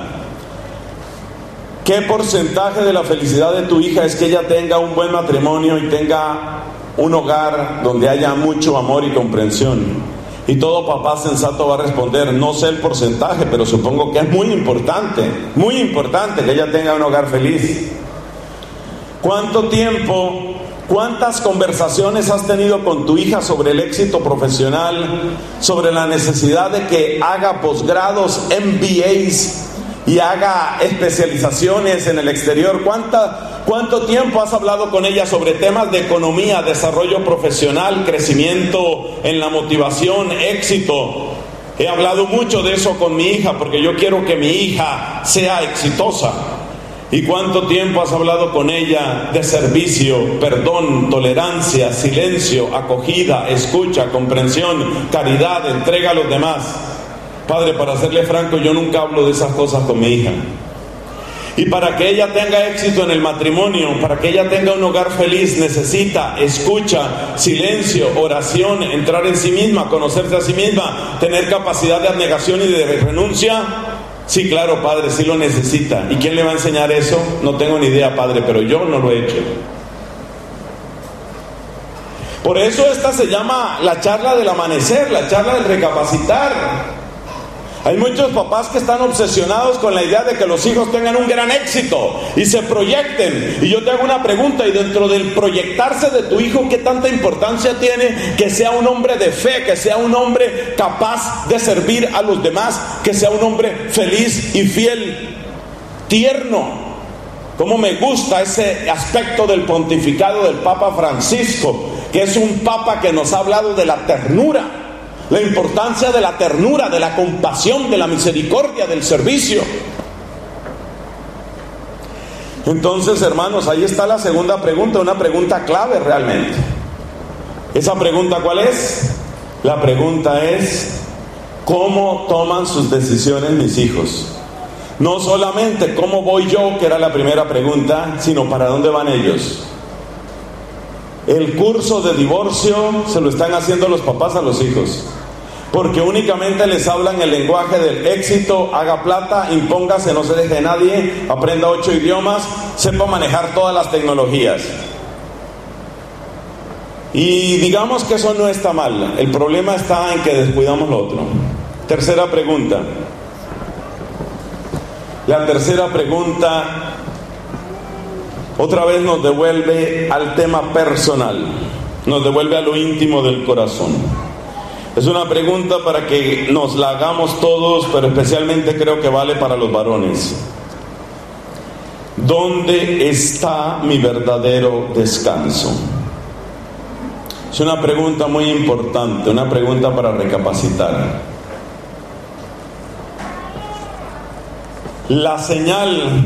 ¿Qué porcentaje de la felicidad de tu hija es que ella tenga un buen matrimonio y tenga un hogar donde haya mucho amor y comprensión? Y todo papá sensato va a responder, no sé el porcentaje, pero supongo que es muy importante que ella tenga un hogar feliz. ¿Cuánto tiempo, cuántas conversaciones has tenido con tu hija sobre el éxito profesional, sobre la necesidad de que haga posgrados, MBAs, y haga especializaciones en el exterior? ¿Cuánto tiempo has hablado con ella sobre temas de economía, desarrollo profesional, crecimiento en la motivación, éxito? He hablado mucho de eso con mi hija porque yo quiero que mi hija sea exitosa. ¿Y cuánto tiempo has hablado con ella de servicio, perdón, tolerancia, silencio, acogida, escucha, comprensión, caridad, entrega a los demás? Padre, para serle franco, yo nunca hablo de esas cosas con mi hija. Y para que ella tenga éxito en el matrimonio, para que ella tenga un hogar feliz, necesita escucha, silencio, oración, entrar en sí misma, conocerse a sí misma, tener capacidad de abnegación y de renuncia. Sí, claro, Padre, sí lo necesita. ¿Y quién le va a enseñar eso? No tengo ni idea, Padre, pero yo no lo he hecho. Por eso esta se llama la charla del amanecer, la charla del recapacitar. Hay muchos papás que están obsesionados con la idea de que los hijos tengan un gran éxito y se proyecten. Y yo te hago una pregunta, y dentro del proyectarse de tu hijo, ¿qué tanta importancia tiene que sea un hombre de fe, que sea un hombre capaz de servir a los demás, que sea un hombre feliz y fiel, tierno? Cómo me gusta ese aspecto del pontificado del Papa Francisco, que es un papa que nos ha hablado de la ternura, la importancia de la ternura, de la compasión, de la misericordia, del servicio. Entonces, hermanos, ahí está la segunda pregunta, una pregunta clave realmente. ¿Esa pregunta cuál es? La pregunta es, ¿cómo toman sus decisiones mis hijos? No solamente cómo voy yo, que era la primera pregunta, sino para dónde van ellos. El curso de divorcio se lo están haciendo los papás a los hijos, porque únicamente les hablan el lenguaje del éxito: haga plata, impóngase, no se deje de nadie, aprenda 8 idiomas, sepa manejar todas las tecnologías. Y digamos que eso no está mal. El problema está en que descuidamos lo otro. Tercera pregunta. La tercera pregunta otra vez nos devuelve al tema personal, nos devuelve a lo íntimo del corazón. Es una pregunta para que nos la hagamos todos, pero especialmente creo que vale para los varones. ¿Dónde está mi verdadero descanso? Es una pregunta muy importante, una pregunta para recapacitar. La señal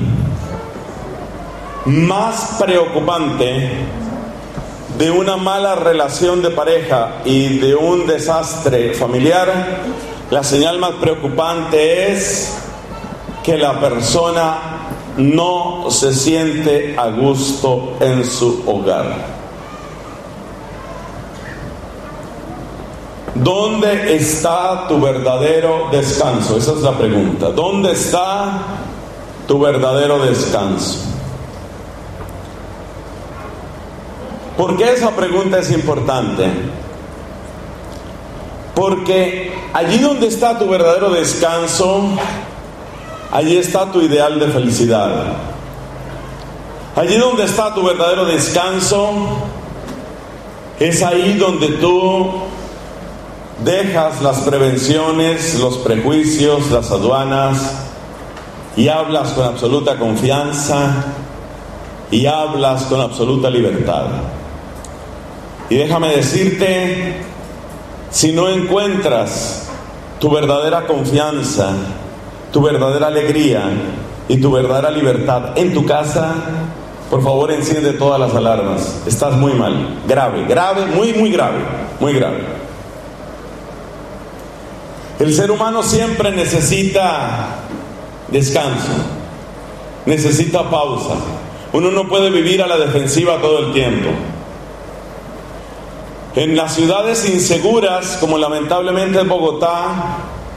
más preocupante de una mala relación de pareja y de un desastre familiar, la señal más preocupante es que la persona no se siente a gusto en su hogar. ¿Dónde está tu verdadero descanso? Esa es la pregunta. ¿Dónde está tu verdadero descanso? ¿Por qué esa pregunta es importante? Porque allí donde está tu verdadero descanso, allí está tu ideal de felicidad. Allí donde está tu verdadero descanso, es ahí donde tú dejas las prevenciones, los prejuicios, las aduanas, y hablas con absoluta confianza, y hablas con absoluta libertad. Y déjame decirte, si no encuentras tu verdadera confianza, tu verdadera alegría y tu verdadera libertad en tu casa, por favor enciende todas las alarmas. Estás muy mal, grave, muy grave, muy grave. El ser humano siempre necesita descanso, necesita pausa. Uno no puede vivir a la defensiva todo el tiempo. En las ciudades inseguras, como lamentablemente es Bogotá,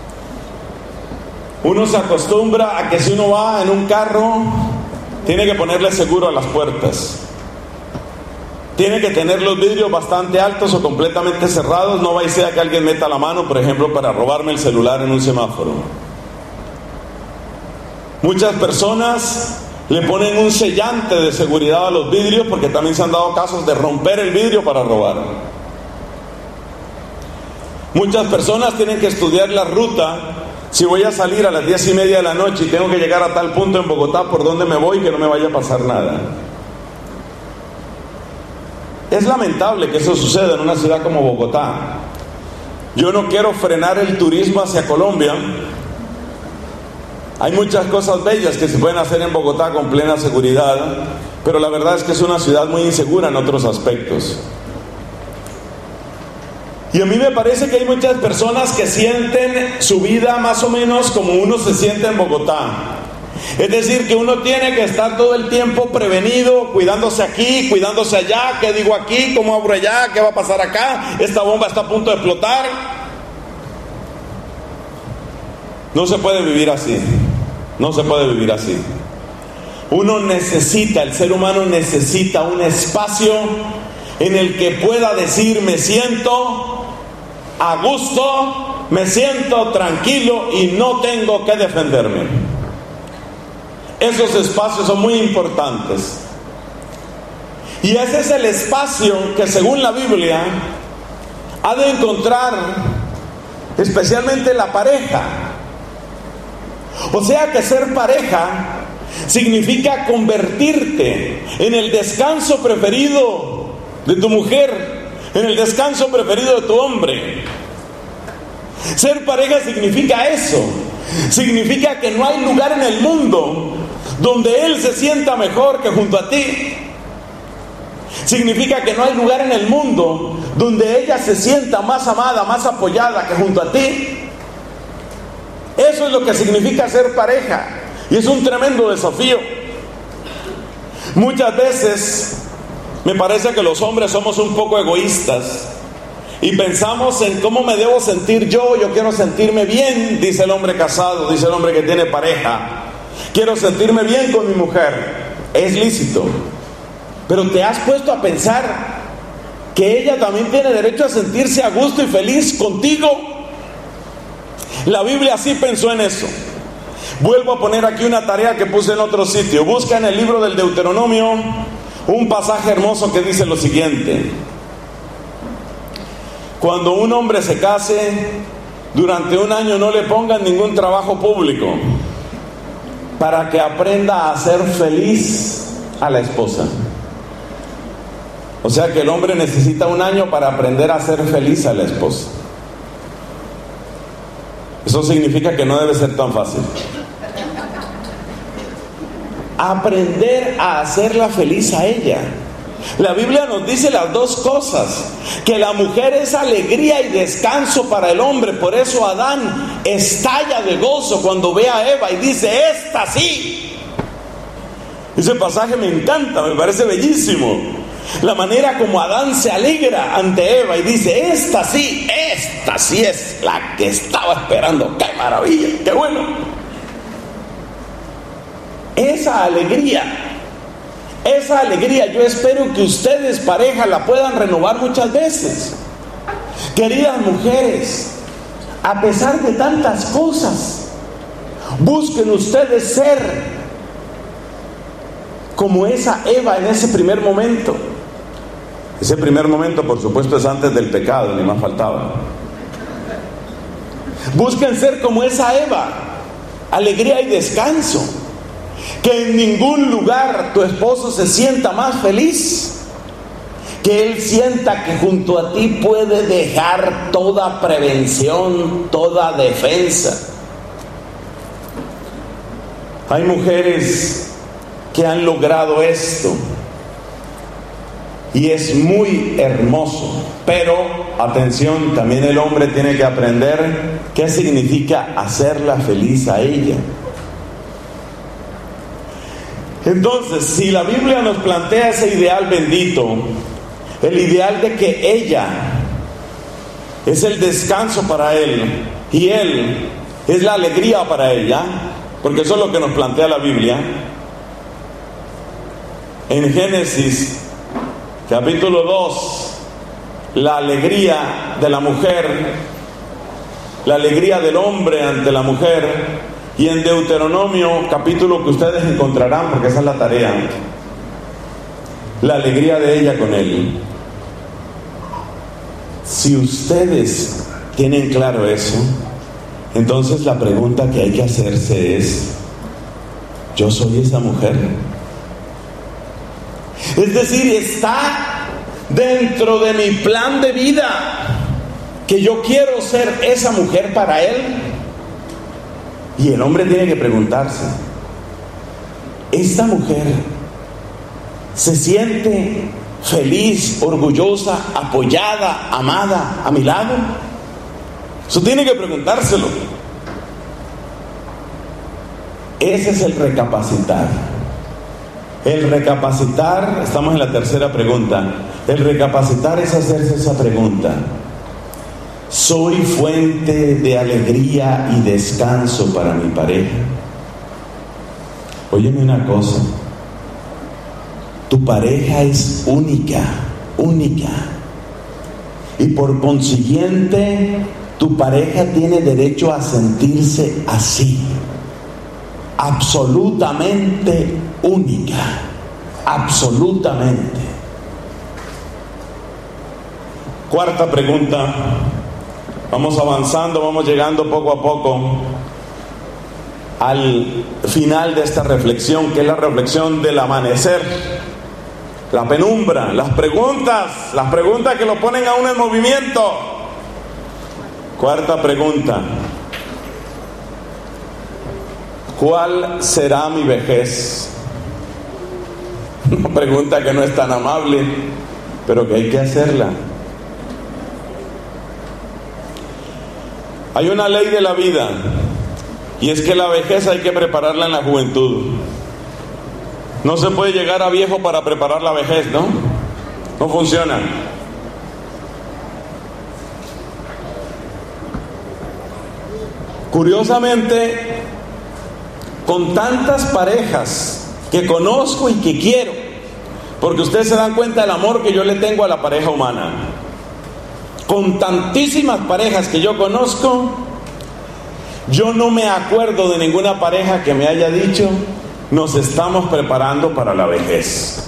uno se acostumbra a que si uno va en un carro, tiene que ponerle seguro a las puertas. Tiene que tener los vidrios bastante altos o completamente cerrados. No vaya a ser que alguien meta la mano, por ejemplo, para robarme el celular en un semáforo. Muchas personas le ponen un sellante de seguridad a los vidrios, porque también se han dado casos de romper el vidrio para robar. Muchas personas tienen que estudiar la ruta. Si voy a salir a las 10:30 de la noche y tengo que llegar a tal punto en Bogotá, ¿por dónde me voy? Que no me vaya a pasar nada. Es lamentable que eso suceda en una ciudad como Bogotá. Yo no quiero frenar el turismo hacia Colombia. Hay muchas cosas bellas que se pueden hacer en Bogotá con plena seguridad, pero la verdad es que es una ciudad muy insegura en otros aspectos. Y a mí me parece que hay muchas personas que sienten su vida más o menos como uno se siente en Bogotá. Es decir, que uno tiene que estar todo el tiempo prevenido, cuidándose aquí, cuidándose allá. ¿Qué digo aquí? ¿Cómo abro allá? ¿Qué va a pasar acá? Esta bomba está a punto de explotar. No se puede vivir así. No se puede vivir así. Uno necesita, el ser humano necesita un espacio en el que pueda decir: me siento a gusto, me siento tranquilo y no tengo que defenderme. Esos espacios son muy importantes. Y ese es el espacio que, según la Biblia, ha de encontrar especialmente la pareja. O sea que ser pareja significa convertirte en el descanso preferido de tu mujer, en el descanso preferido de tu hombre. Ser pareja significa eso. Significa que no hay lugar en el mundo donde él se sienta mejor que junto a ti. Significa que no hay lugar en el mundo donde ella se sienta más amada, más apoyada que junto a ti. Eso es lo que significa ser pareja. Y es un tremendo desafío. Muchas veces Me parece que los hombres somos un poco egoístas y pensamos en cómo me debo sentir yo quiero sentirme bien, dice el hombre casado, dice el hombre que tiene pareja. Quiero sentirme bien con mi mujer. Es lícito. Pero ¿te has puesto a pensar que ella también tiene derecho a sentirse a gusto y feliz contigo? La Biblia sí pensó en eso. Vuelvo a poner aquí una tarea que puse en otro sitio. Busca en el libro del Deuteronomio un pasaje hermoso que dice lo siguiente: cuando un hombre se case, durante un año no le pongan ningún trabajo público, para que aprenda a hacer feliz a la esposa. O sea que el hombre necesita un año para aprender a hacer feliz a la esposa. Eso significa que no debe ser tan fácil. Aprender a hacerla feliz a ella. La Biblia nos dice las dos cosas, que la mujer es alegría y descanso para el hombre. Por eso Adán estalla de gozo cuando ve a Eva y dice: esta sí. Ese pasaje me encanta, me parece bellísimo. La manera como Adán se alegra ante Eva y dice: esta sí es la que estaba esperando. ¡Qué maravilla! ¡Qué bueno! Esa alegría yo espero que ustedes, pareja, la puedan renovar muchas veces. Queridas mujeres, a pesar de tantas cosas, busquen ustedes ser como esa Eva en ese primer momento. Ese primer momento, por supuesto, es antes del pecado, ni más faltaba. Busquen ser como esa Eva, alegría y descanso. Que en ningún lugar tu esposo se sienta más feliz, que él sienta que junto a ti puede dejar toda prevención, toda defensa. Hay mujeres que han logrado esto y es muy hermoso, pero atención, también el hombre tiene que aprender qué significa hacerla feliz a ella. Entonces, si la Biblia nos plantea ese ideal bendito, el ideal de que ella es el descanso para él y él es la alegría para ella, porque eso es lo que nos plantea la Biblia. En Génesis capítulo 2, la alegría de la mujer, la alegría del hombre ante la mujer. Y en Deuteronomio, capítulo que ustedes encontrarán, porque esa es la tarea, la alegría de ella con él. Si ustedes tienen claro eso, entonces la pregunta que hay que hacerse es: ¿yo soy esa mujer? Es decir, está dentro de mi plan de vida que yo quiero ser esa mujer para él. Y el hombre tiene que preguntarse: ¿esta mujer se siente feliz, orgullosa, apoyada, amada a mi lado? Eso tiene que preguntárselo. Ese es el recapacitar. El recapacitar, estamos en la tercera pregunta. El recapacitar es hacerse esa pregunta: ¿soy fuente de alegría y descanso para mi pareja? Óyeme una cosa: tu pareja es única, única. Y por consiguiente, tu pareja tiene derecho a sentirse así, absolutamente única, absolutamente. Cuarta pregunta. Vamos avanzando, vamos llegando poco a poco al final de esta reflexión, que es la reflexión del amanecer, la penumbra, las preguntas que lo ponen a uno en movimiento. Cuarta pregunta: ¿cuál será mi vejez? Una pregunta que no es tan amable, pero que hay que hacerla. Hay una ley de la vida, y es que la vejez hay que prepararla en la juventud. No se puede llegar a viejo para preparar la vejez, ¿no? No funciona. Curiosamente, con tantas parejas que conozco y que quiero, porque ustedes se dan cuenta del amor que yo le tengo a la pareja humana, con tantísimas parejas que yo conozco, yo no me acuerdo de ninguna pareja que me haya dicho: nos estamos preparando para la vejez.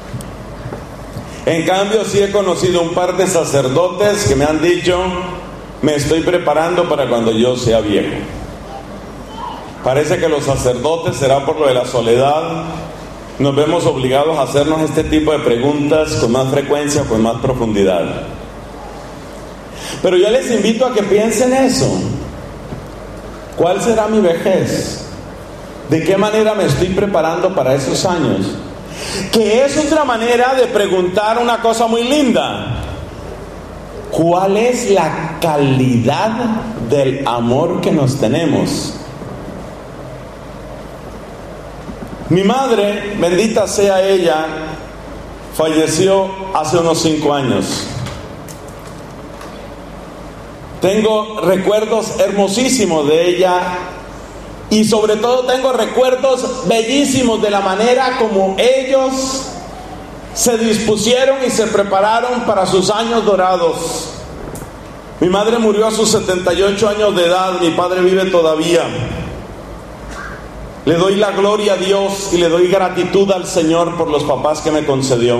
En cambio, sí he conocido un par de sacerdotes que me han dicho: me estoy preparando para cuando yo sea viejo. Parece que los sacerdotes, será por lo de la soledad, nos vemos obligados a hacernos este tipo de preguntas con más frecuencia, con más profundidad. Pero yo les invito a que piensen eso. ¿Cuál será mi vejez? ¿De qué manera me estoy preparando para esos años? Que es otra manera de preguntar una cosa muy linda: ¿cuál es la calidad del amor que nos tenemos? Mi madre, bendita sea ella, falleció hace unos 5 años. Tengo recuerdos hermosísimos de ella, y sobre todo tengo recuerdos bellísimos de la manera como ellos se dispusieron y se prepararon para sus años dorados. Mi madre murió a sus 78 años de edad, mi padre vive todavía. Le doy la gloria a Dios y le doy gratitud al Señor por los papás que me concedió.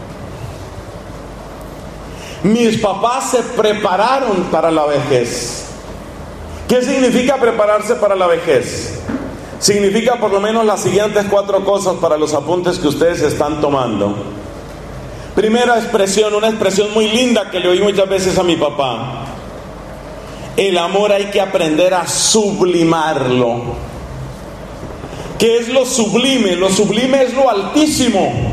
Mis papás se prepararon para la vejez. ¿Qué significa prepararse para la vejez? Significa por lo menos las siguientes 4 cosas para los apuntes que ustedes están tomando. Primera expresión, una expresión muy linda que le oí muchas veces a mi papá: el amor hay que aprender a sublimarlo. ¿Qué es lo sublime? Lo sublime es lo altísimo.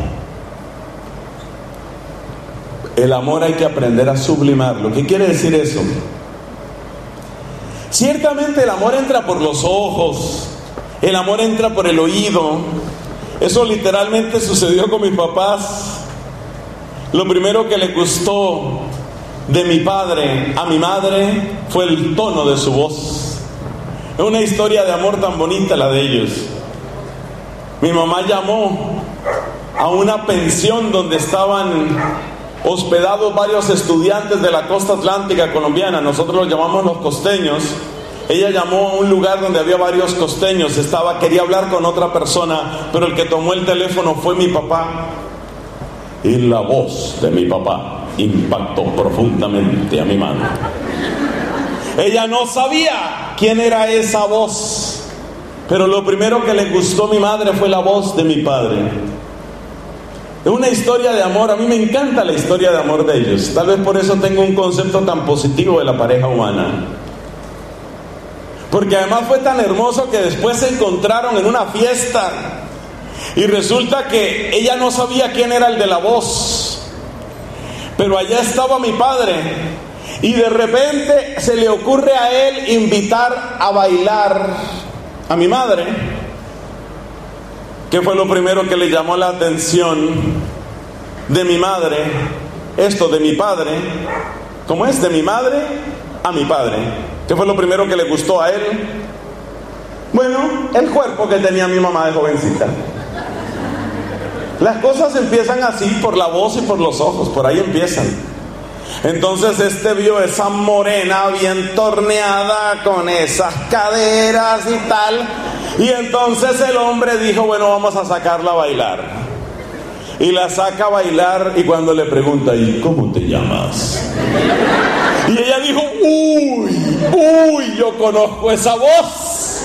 El amor hay que aprender a sublimarlo. ¿Qué quiere decir eso? Ciertamente el amor entra por los ojos, el amor entra por el oído. Eso literalmente sucedió con mis papás. Lo primero que le gustó de mi padre a mi madre fue el tono de su voz. Es una historia de amor tan bonita la de ellos. Mi mamá llamó a una pensión donde estaban hospedados varios estudiantes de la costa atlántica colombiana. Nosotros los llamamos los costeños. Ella llamó a un lugar donde había varios costeños. Quería hablar con otra persona, pero el que tomó el teléfono fue mi papá. Y la voz de mi papá impactó profundamente a mi madre. Ella no sabía quién era esa voz, pero lo primero que le gustó a mi madre fue la voz de mi padre. Es una historia de amor. A mí me encanta la historia de amor de ellos. Tal vez por eso tengo un concepto tan positivo de la pareja humana. Porque además fue tan hermoso que después se encontraron en una fiesta y resulta que ella no sabía quién era el de la voz, pero allá estaba mi padre, y de repente se le ocurre a él invitar a bailar a mi madre. ¿Qué fue lo primero que le llamó la atención de mi madre? Esto de mi padre, ¿cómo es? De mi madre a mi padre. ¿Qué fue lo primero que le gustó a él? Bueno, el cuerpo que tenía mi mamá de jovencita. Las cosas empiezan así, por la voz y por los ojos, por ahí empiezan. Entonces vio esa morena bien torneada, con esas caderas y tal, y entonces el hombre dijo: bueno, vamos a sacarla a bailar. Y la saca a bailar, y cuando le pregunta: ¿y cómo te llamas? Y ella dijo: uy, yo conozco esa voz.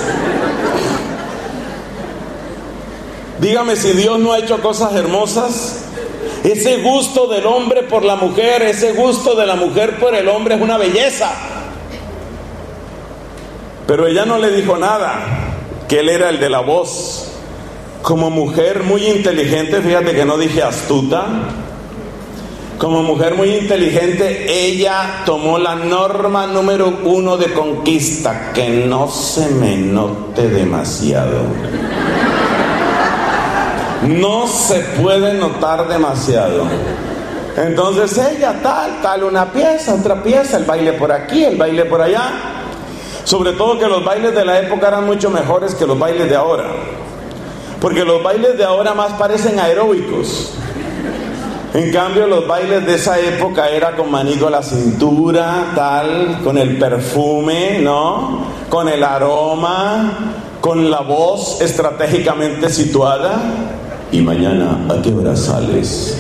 Dígame si Dios no ha hecho cosas hermosas. Ese gusto del hombre por la mujer, ese gusto de la mujer por el hombre es una belleza. Pero ella no le dijo nada, que él era el de la voz. Como mujer muy inteligente, fíjate que no dije astuta, como mujer muy inteligente, ella tomó la norma número 1 de conquista: que no se me note demasiado. No se puede notar demasiado. Entonces ella tal, una pieza, otra pieza, el baile por aquí, el baile por allá. Sobre todo que los bailes de la época eran mucho mejores que los bailes de ahora. Porque los bailes de ahora más parecen aeróbicos. En cambio, los bailes de esa época era con manito a la cintura, tal, con el perfume, ¿no? Con el aroma, con la voz estratégicamente situada. Y mañana, ¿a qué hora sales?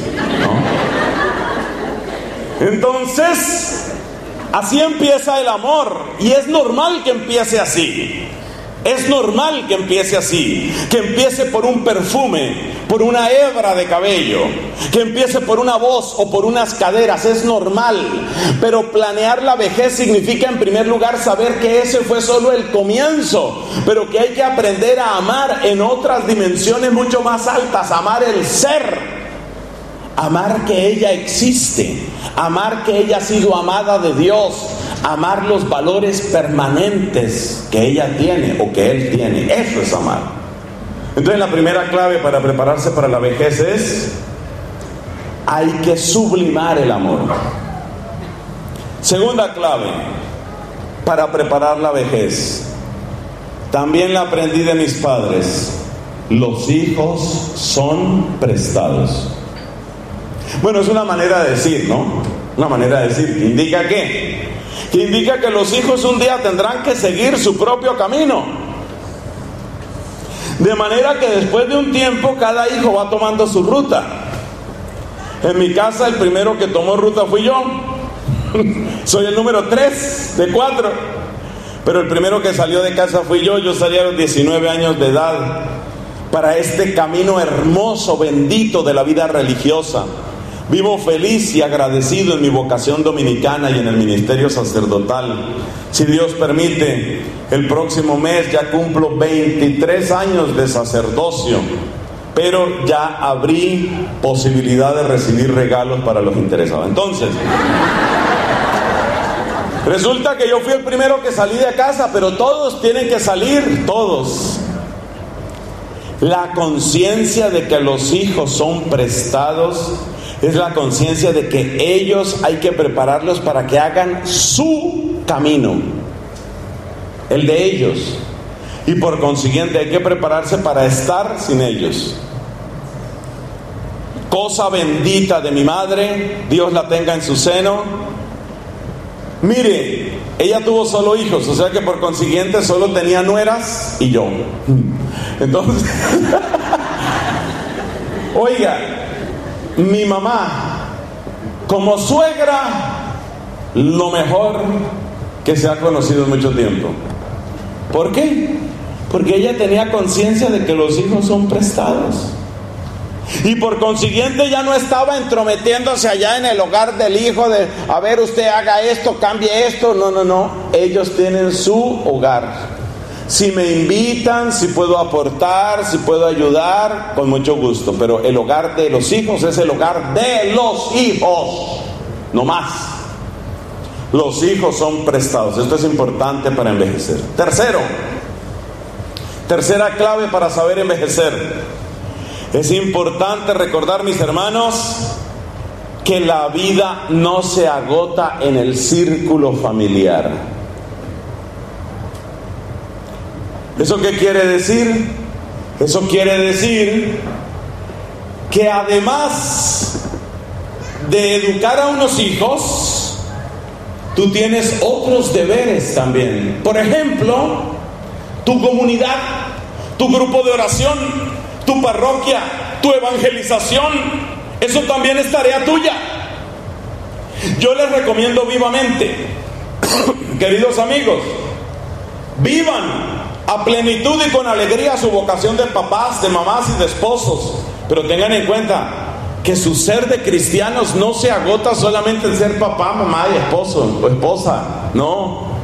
¿No? Entonces, así empieza el amor. Y es normal que empiece así. Es normal que empiece así, que empiece por un perfume, por una hebra de cabello, que empiece por una voz o por unas caderas, es normal. Pero planear la vejez significa en primer lugar saber que ese fue solo el comienzo, pero que hay que aprender a amar en otras dimensiones mucho más altas, amar el ser, amar que ella existe, amar que ella ha sido amada de Dios, amar los valores permanentes que ella tiene o que él tiene. Eso es amar. Entonces la primera clave para prepararse para la vejez es: hay que sublimar el amor. Segunda clave para preparar la vejez, también la aprendí de mis padres: los hijos son prestados. Bueno, es una manera de decir, ¿no? Una manera de decir, ¿que indica qué? Que indica que los hijos un día tendrán que seguir su propio camino. De manera que después de un tiempo cada hijo va tomando su ruta. En mi casa el primero que tomó ruta fui yo. Soy el número 3 de 4. Pero el primero que salió de casa fui yo. Yo salí a los 19 años de edad para este camino hermoso, bendito de la vida religiosa. Vivo feliz y agradecido en mi vocación dominicana y en el ministerio sacerdotal. Si Dios permite, el próximo mes ya cumplo 23 años de sacerdocio, pero ya abrí posibilidad de recibir regalos para los interesados. Entonces, resulta que yo fui el primero que salí de casa, pero todos tienen que salir, todos. La conciencia de que los hijos son prestados es la conciencia de que ellos hay que prepararlos para que hagan su camino, el de ellos, y por consiguiente hay que prepararse para estar sin ellos. Cosa bendita de mi madre, Dios la tenga en su seno. Mire, ella tuvo solo hijos, o sea que por consiguiente solo tenía nueras y yo. Entonces, oiga, mi mamá, como suegra, lo mejor que se ha conocido en mucho tiempo. ¿Por qué? Porque ella tenía conciencia de que los hijos son prestados. Y por consiguiente ya no estaba entrometiéndose allá en el hogar del hijo de, a ver, usted haga esto, cambie esto. No. Ellos tienen su hogar. Si me invitan, si puedo aportar, si puedo ayudar, con mucho gusto. Pero el hogar de los hijos es el hogar de los hijos, no más. Los hijos son prestados. Esto es importante para envejecer. Tercera clave para saber envejecer. Es importante recordar, mis hermanos, que la vida no se agota en el círculo familiar. ¿Eso qué quiere decir? Eso quiere decir que además de educar a unos hijos, tú tienes otros deberes también. Por ejemplo, tu comunidad, tu grupo de oración, tu parroquia, tu evangelización, eso también es tarea tuya. Yo les recomiendo vivamente, queridos amigos, vivan a plenitud y con alegría su vocación de papás, de mamás y de esposos, pero tengan en cuenta que su ser de cristianos no se agota solamente en ser papá, mamá y esposo o esposa, no.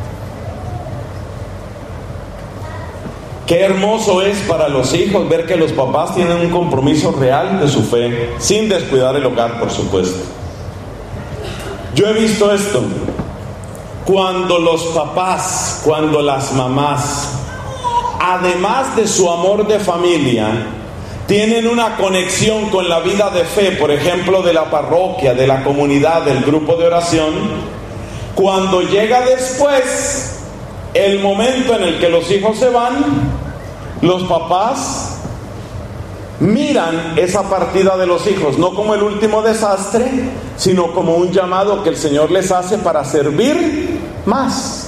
Qué hermoso es para los hijos ver que los papás tienen un compromiso real de su fe, sin descuidar el hogar, por supuesto. Yo he visto esto. Cuando los papás, cuando las mamás, además de su amor de familia, tienen una conexión con la vida de fe, por ejemplo, de la parroquia, de la comunidad, del grupo de oración, cuando llega después el momento en el que los hijos se van, los papás miran esa partida de los hijos no como el último desastre, sino como un llamado que el Señor les hace para servir más.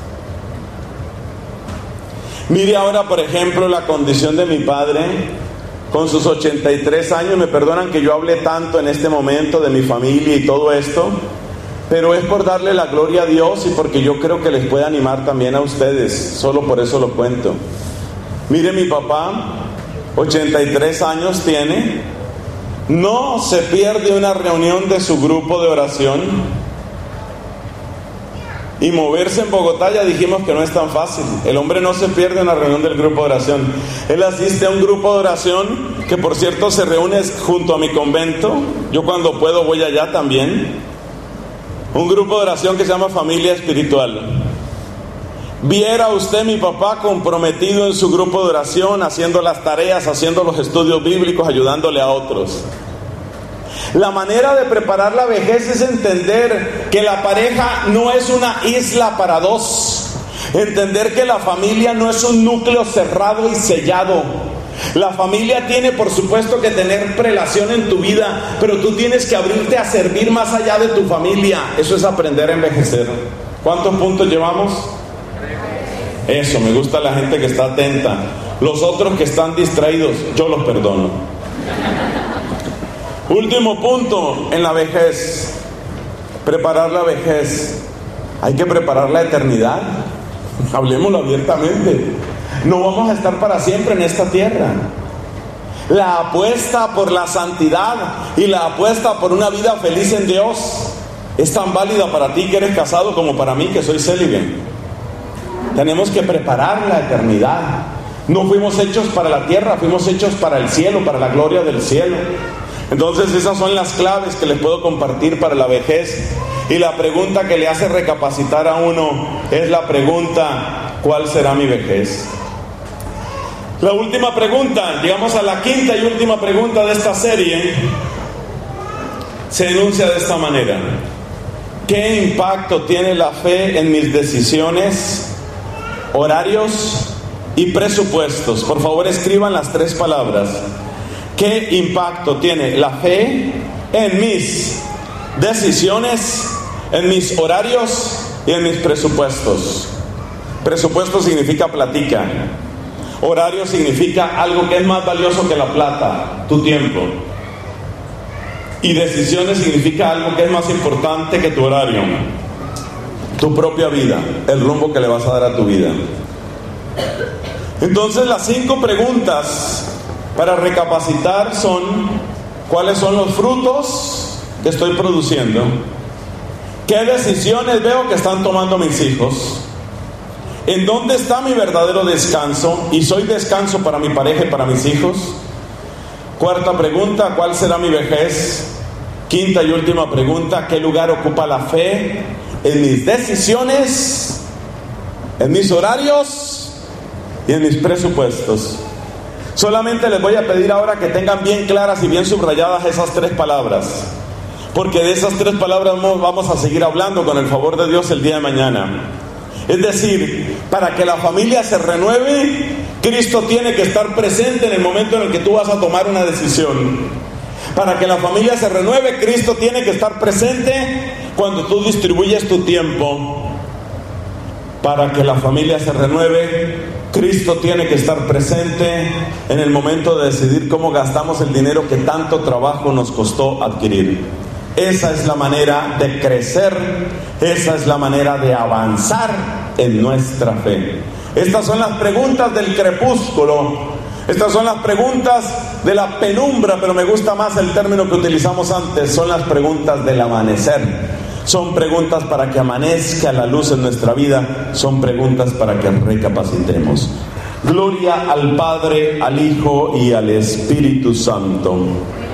Mire ahora, por ejemplo, la condición de mi padre con sus 83 años. Me perdonan que yo hable tanto en este momento de mi familia y todo esto, pero es por darle la gloria a Dios y porque yo creo que les puede animar también a ustedes. Solo por eso lo cuento. Mire, mi papá, 83 años tiene, no se pierde una reunión de su grupo de oración. Y moverse en Bogotá ya dijimos que no es tan fácil. El hombre no se pierde una reunión del grupo de oración. Él asiste a un grupo de oración que, por cierto, se reúne junto a mi convento. Yo cuando puedo voy allá también. Un grupo de oración que se llama Familia Espiritual. Viera usted mi papá comprometido en su grupo de oración, haciendo las tareas, haciendo los estudios bíblicos, ayudándole a otros. La manera de preparar la vejez es entender que la pareja no es una isla para dos. Entender que la familia no es un núcleo cerrado y sellado. La familia tiene, por supuesto, que tener prelación en tu vida, pero tú tienes que abrirte a servir más allá de tu familia. Eso es aprender a envejecer. ¿Cuántos puntos llevamos? Eso, me gusta la gente que está atenta. Los otros que están distraídos, yo los perdono. Último punto en la vejez. Preparar la vejez. Hay que preparar la eternidad. Hablemoslo abiertamente. No vamos a estar para siempre en esta tierra. La apuesta por la santidad y la apuesta por una vida feliz en Dios es tan válida para ti que eres casado como para mí que soy célibe. Tenemos que preparar la eternidad. No fuimos hechos para la tierra, fuimos hechos para el cielo, para la gloria del cielo. Entonces esas son las claves que les puedo compartir para la vejez. Y la pregunta que le hace recapacitar a uno es la pregunta: ¿cuál será mi vejez? La última pregunta, llegamos a la quinta y última pregunta de esta serie, se enuncia de esta manera: ¿qué impacto tiene la fe en mis decisiones, horarios y presupuestos? Por favor, escriban las tres palabras. ¿Qué impacto tiene la fe en mis decisiones, en mis horarios y en mis presupuestos? Presupuesto significa platica. Horario significa algo que es más valioso que la plata, tu tiempo. Y decisiones significa algo que es más importante que tu horario, tu propia vida, el rumbo que le vas a dar a tu vida. Entonces, las 5 preguntas para recapacitar son: ¿cuáles son los frutos que estoy produciendo? ¿Qué decisiones veo que están tomando mis hijos? ¿En dónde está mi verdadero descanso? ¿Y soy descanso para mi pareja y para mis hijos? Cuarta pregunta: ¿cuál será mi vejez? Quinta y última pregunta: ¿qué lugar ocupa la fe en mis decisiones, en mis horarios y en mis presupuestos? Solamente les voy a pedir ahora que tengan bien claras y bien subrayadas esas 3 palabras, porque de esas 3 palabras vamos a seguir hablando con el favor de Dios el día de mañana. Es decir, para que la familia se renueve, Cristo tiene que estar presente en el momento en el que tú vas a tomar una decisión. Para que la familia se renueve, Cristo tiene que estar presente cuando tú distribuyes tu tiempo. Para que la familia se renueve, Cristo tiene que estar presente en el momento de decidir cómo gastamos el dinero que tanto trabajo nos costó adquirir. Esa es la manera de crecer, esa es la manera de avanzar en nuestra fe. Estas son las preguntas del crepúsculo, estas son las preguntas de la penumbra, pero me gusta más el término que utilizamos antes, son las preguntas del amanecer. Son preguntas para que amanezca la luz en nuestra vida, son preguntas para que recapacitemos. Gloria al Padre, al Hijo y al Espíritu Santo.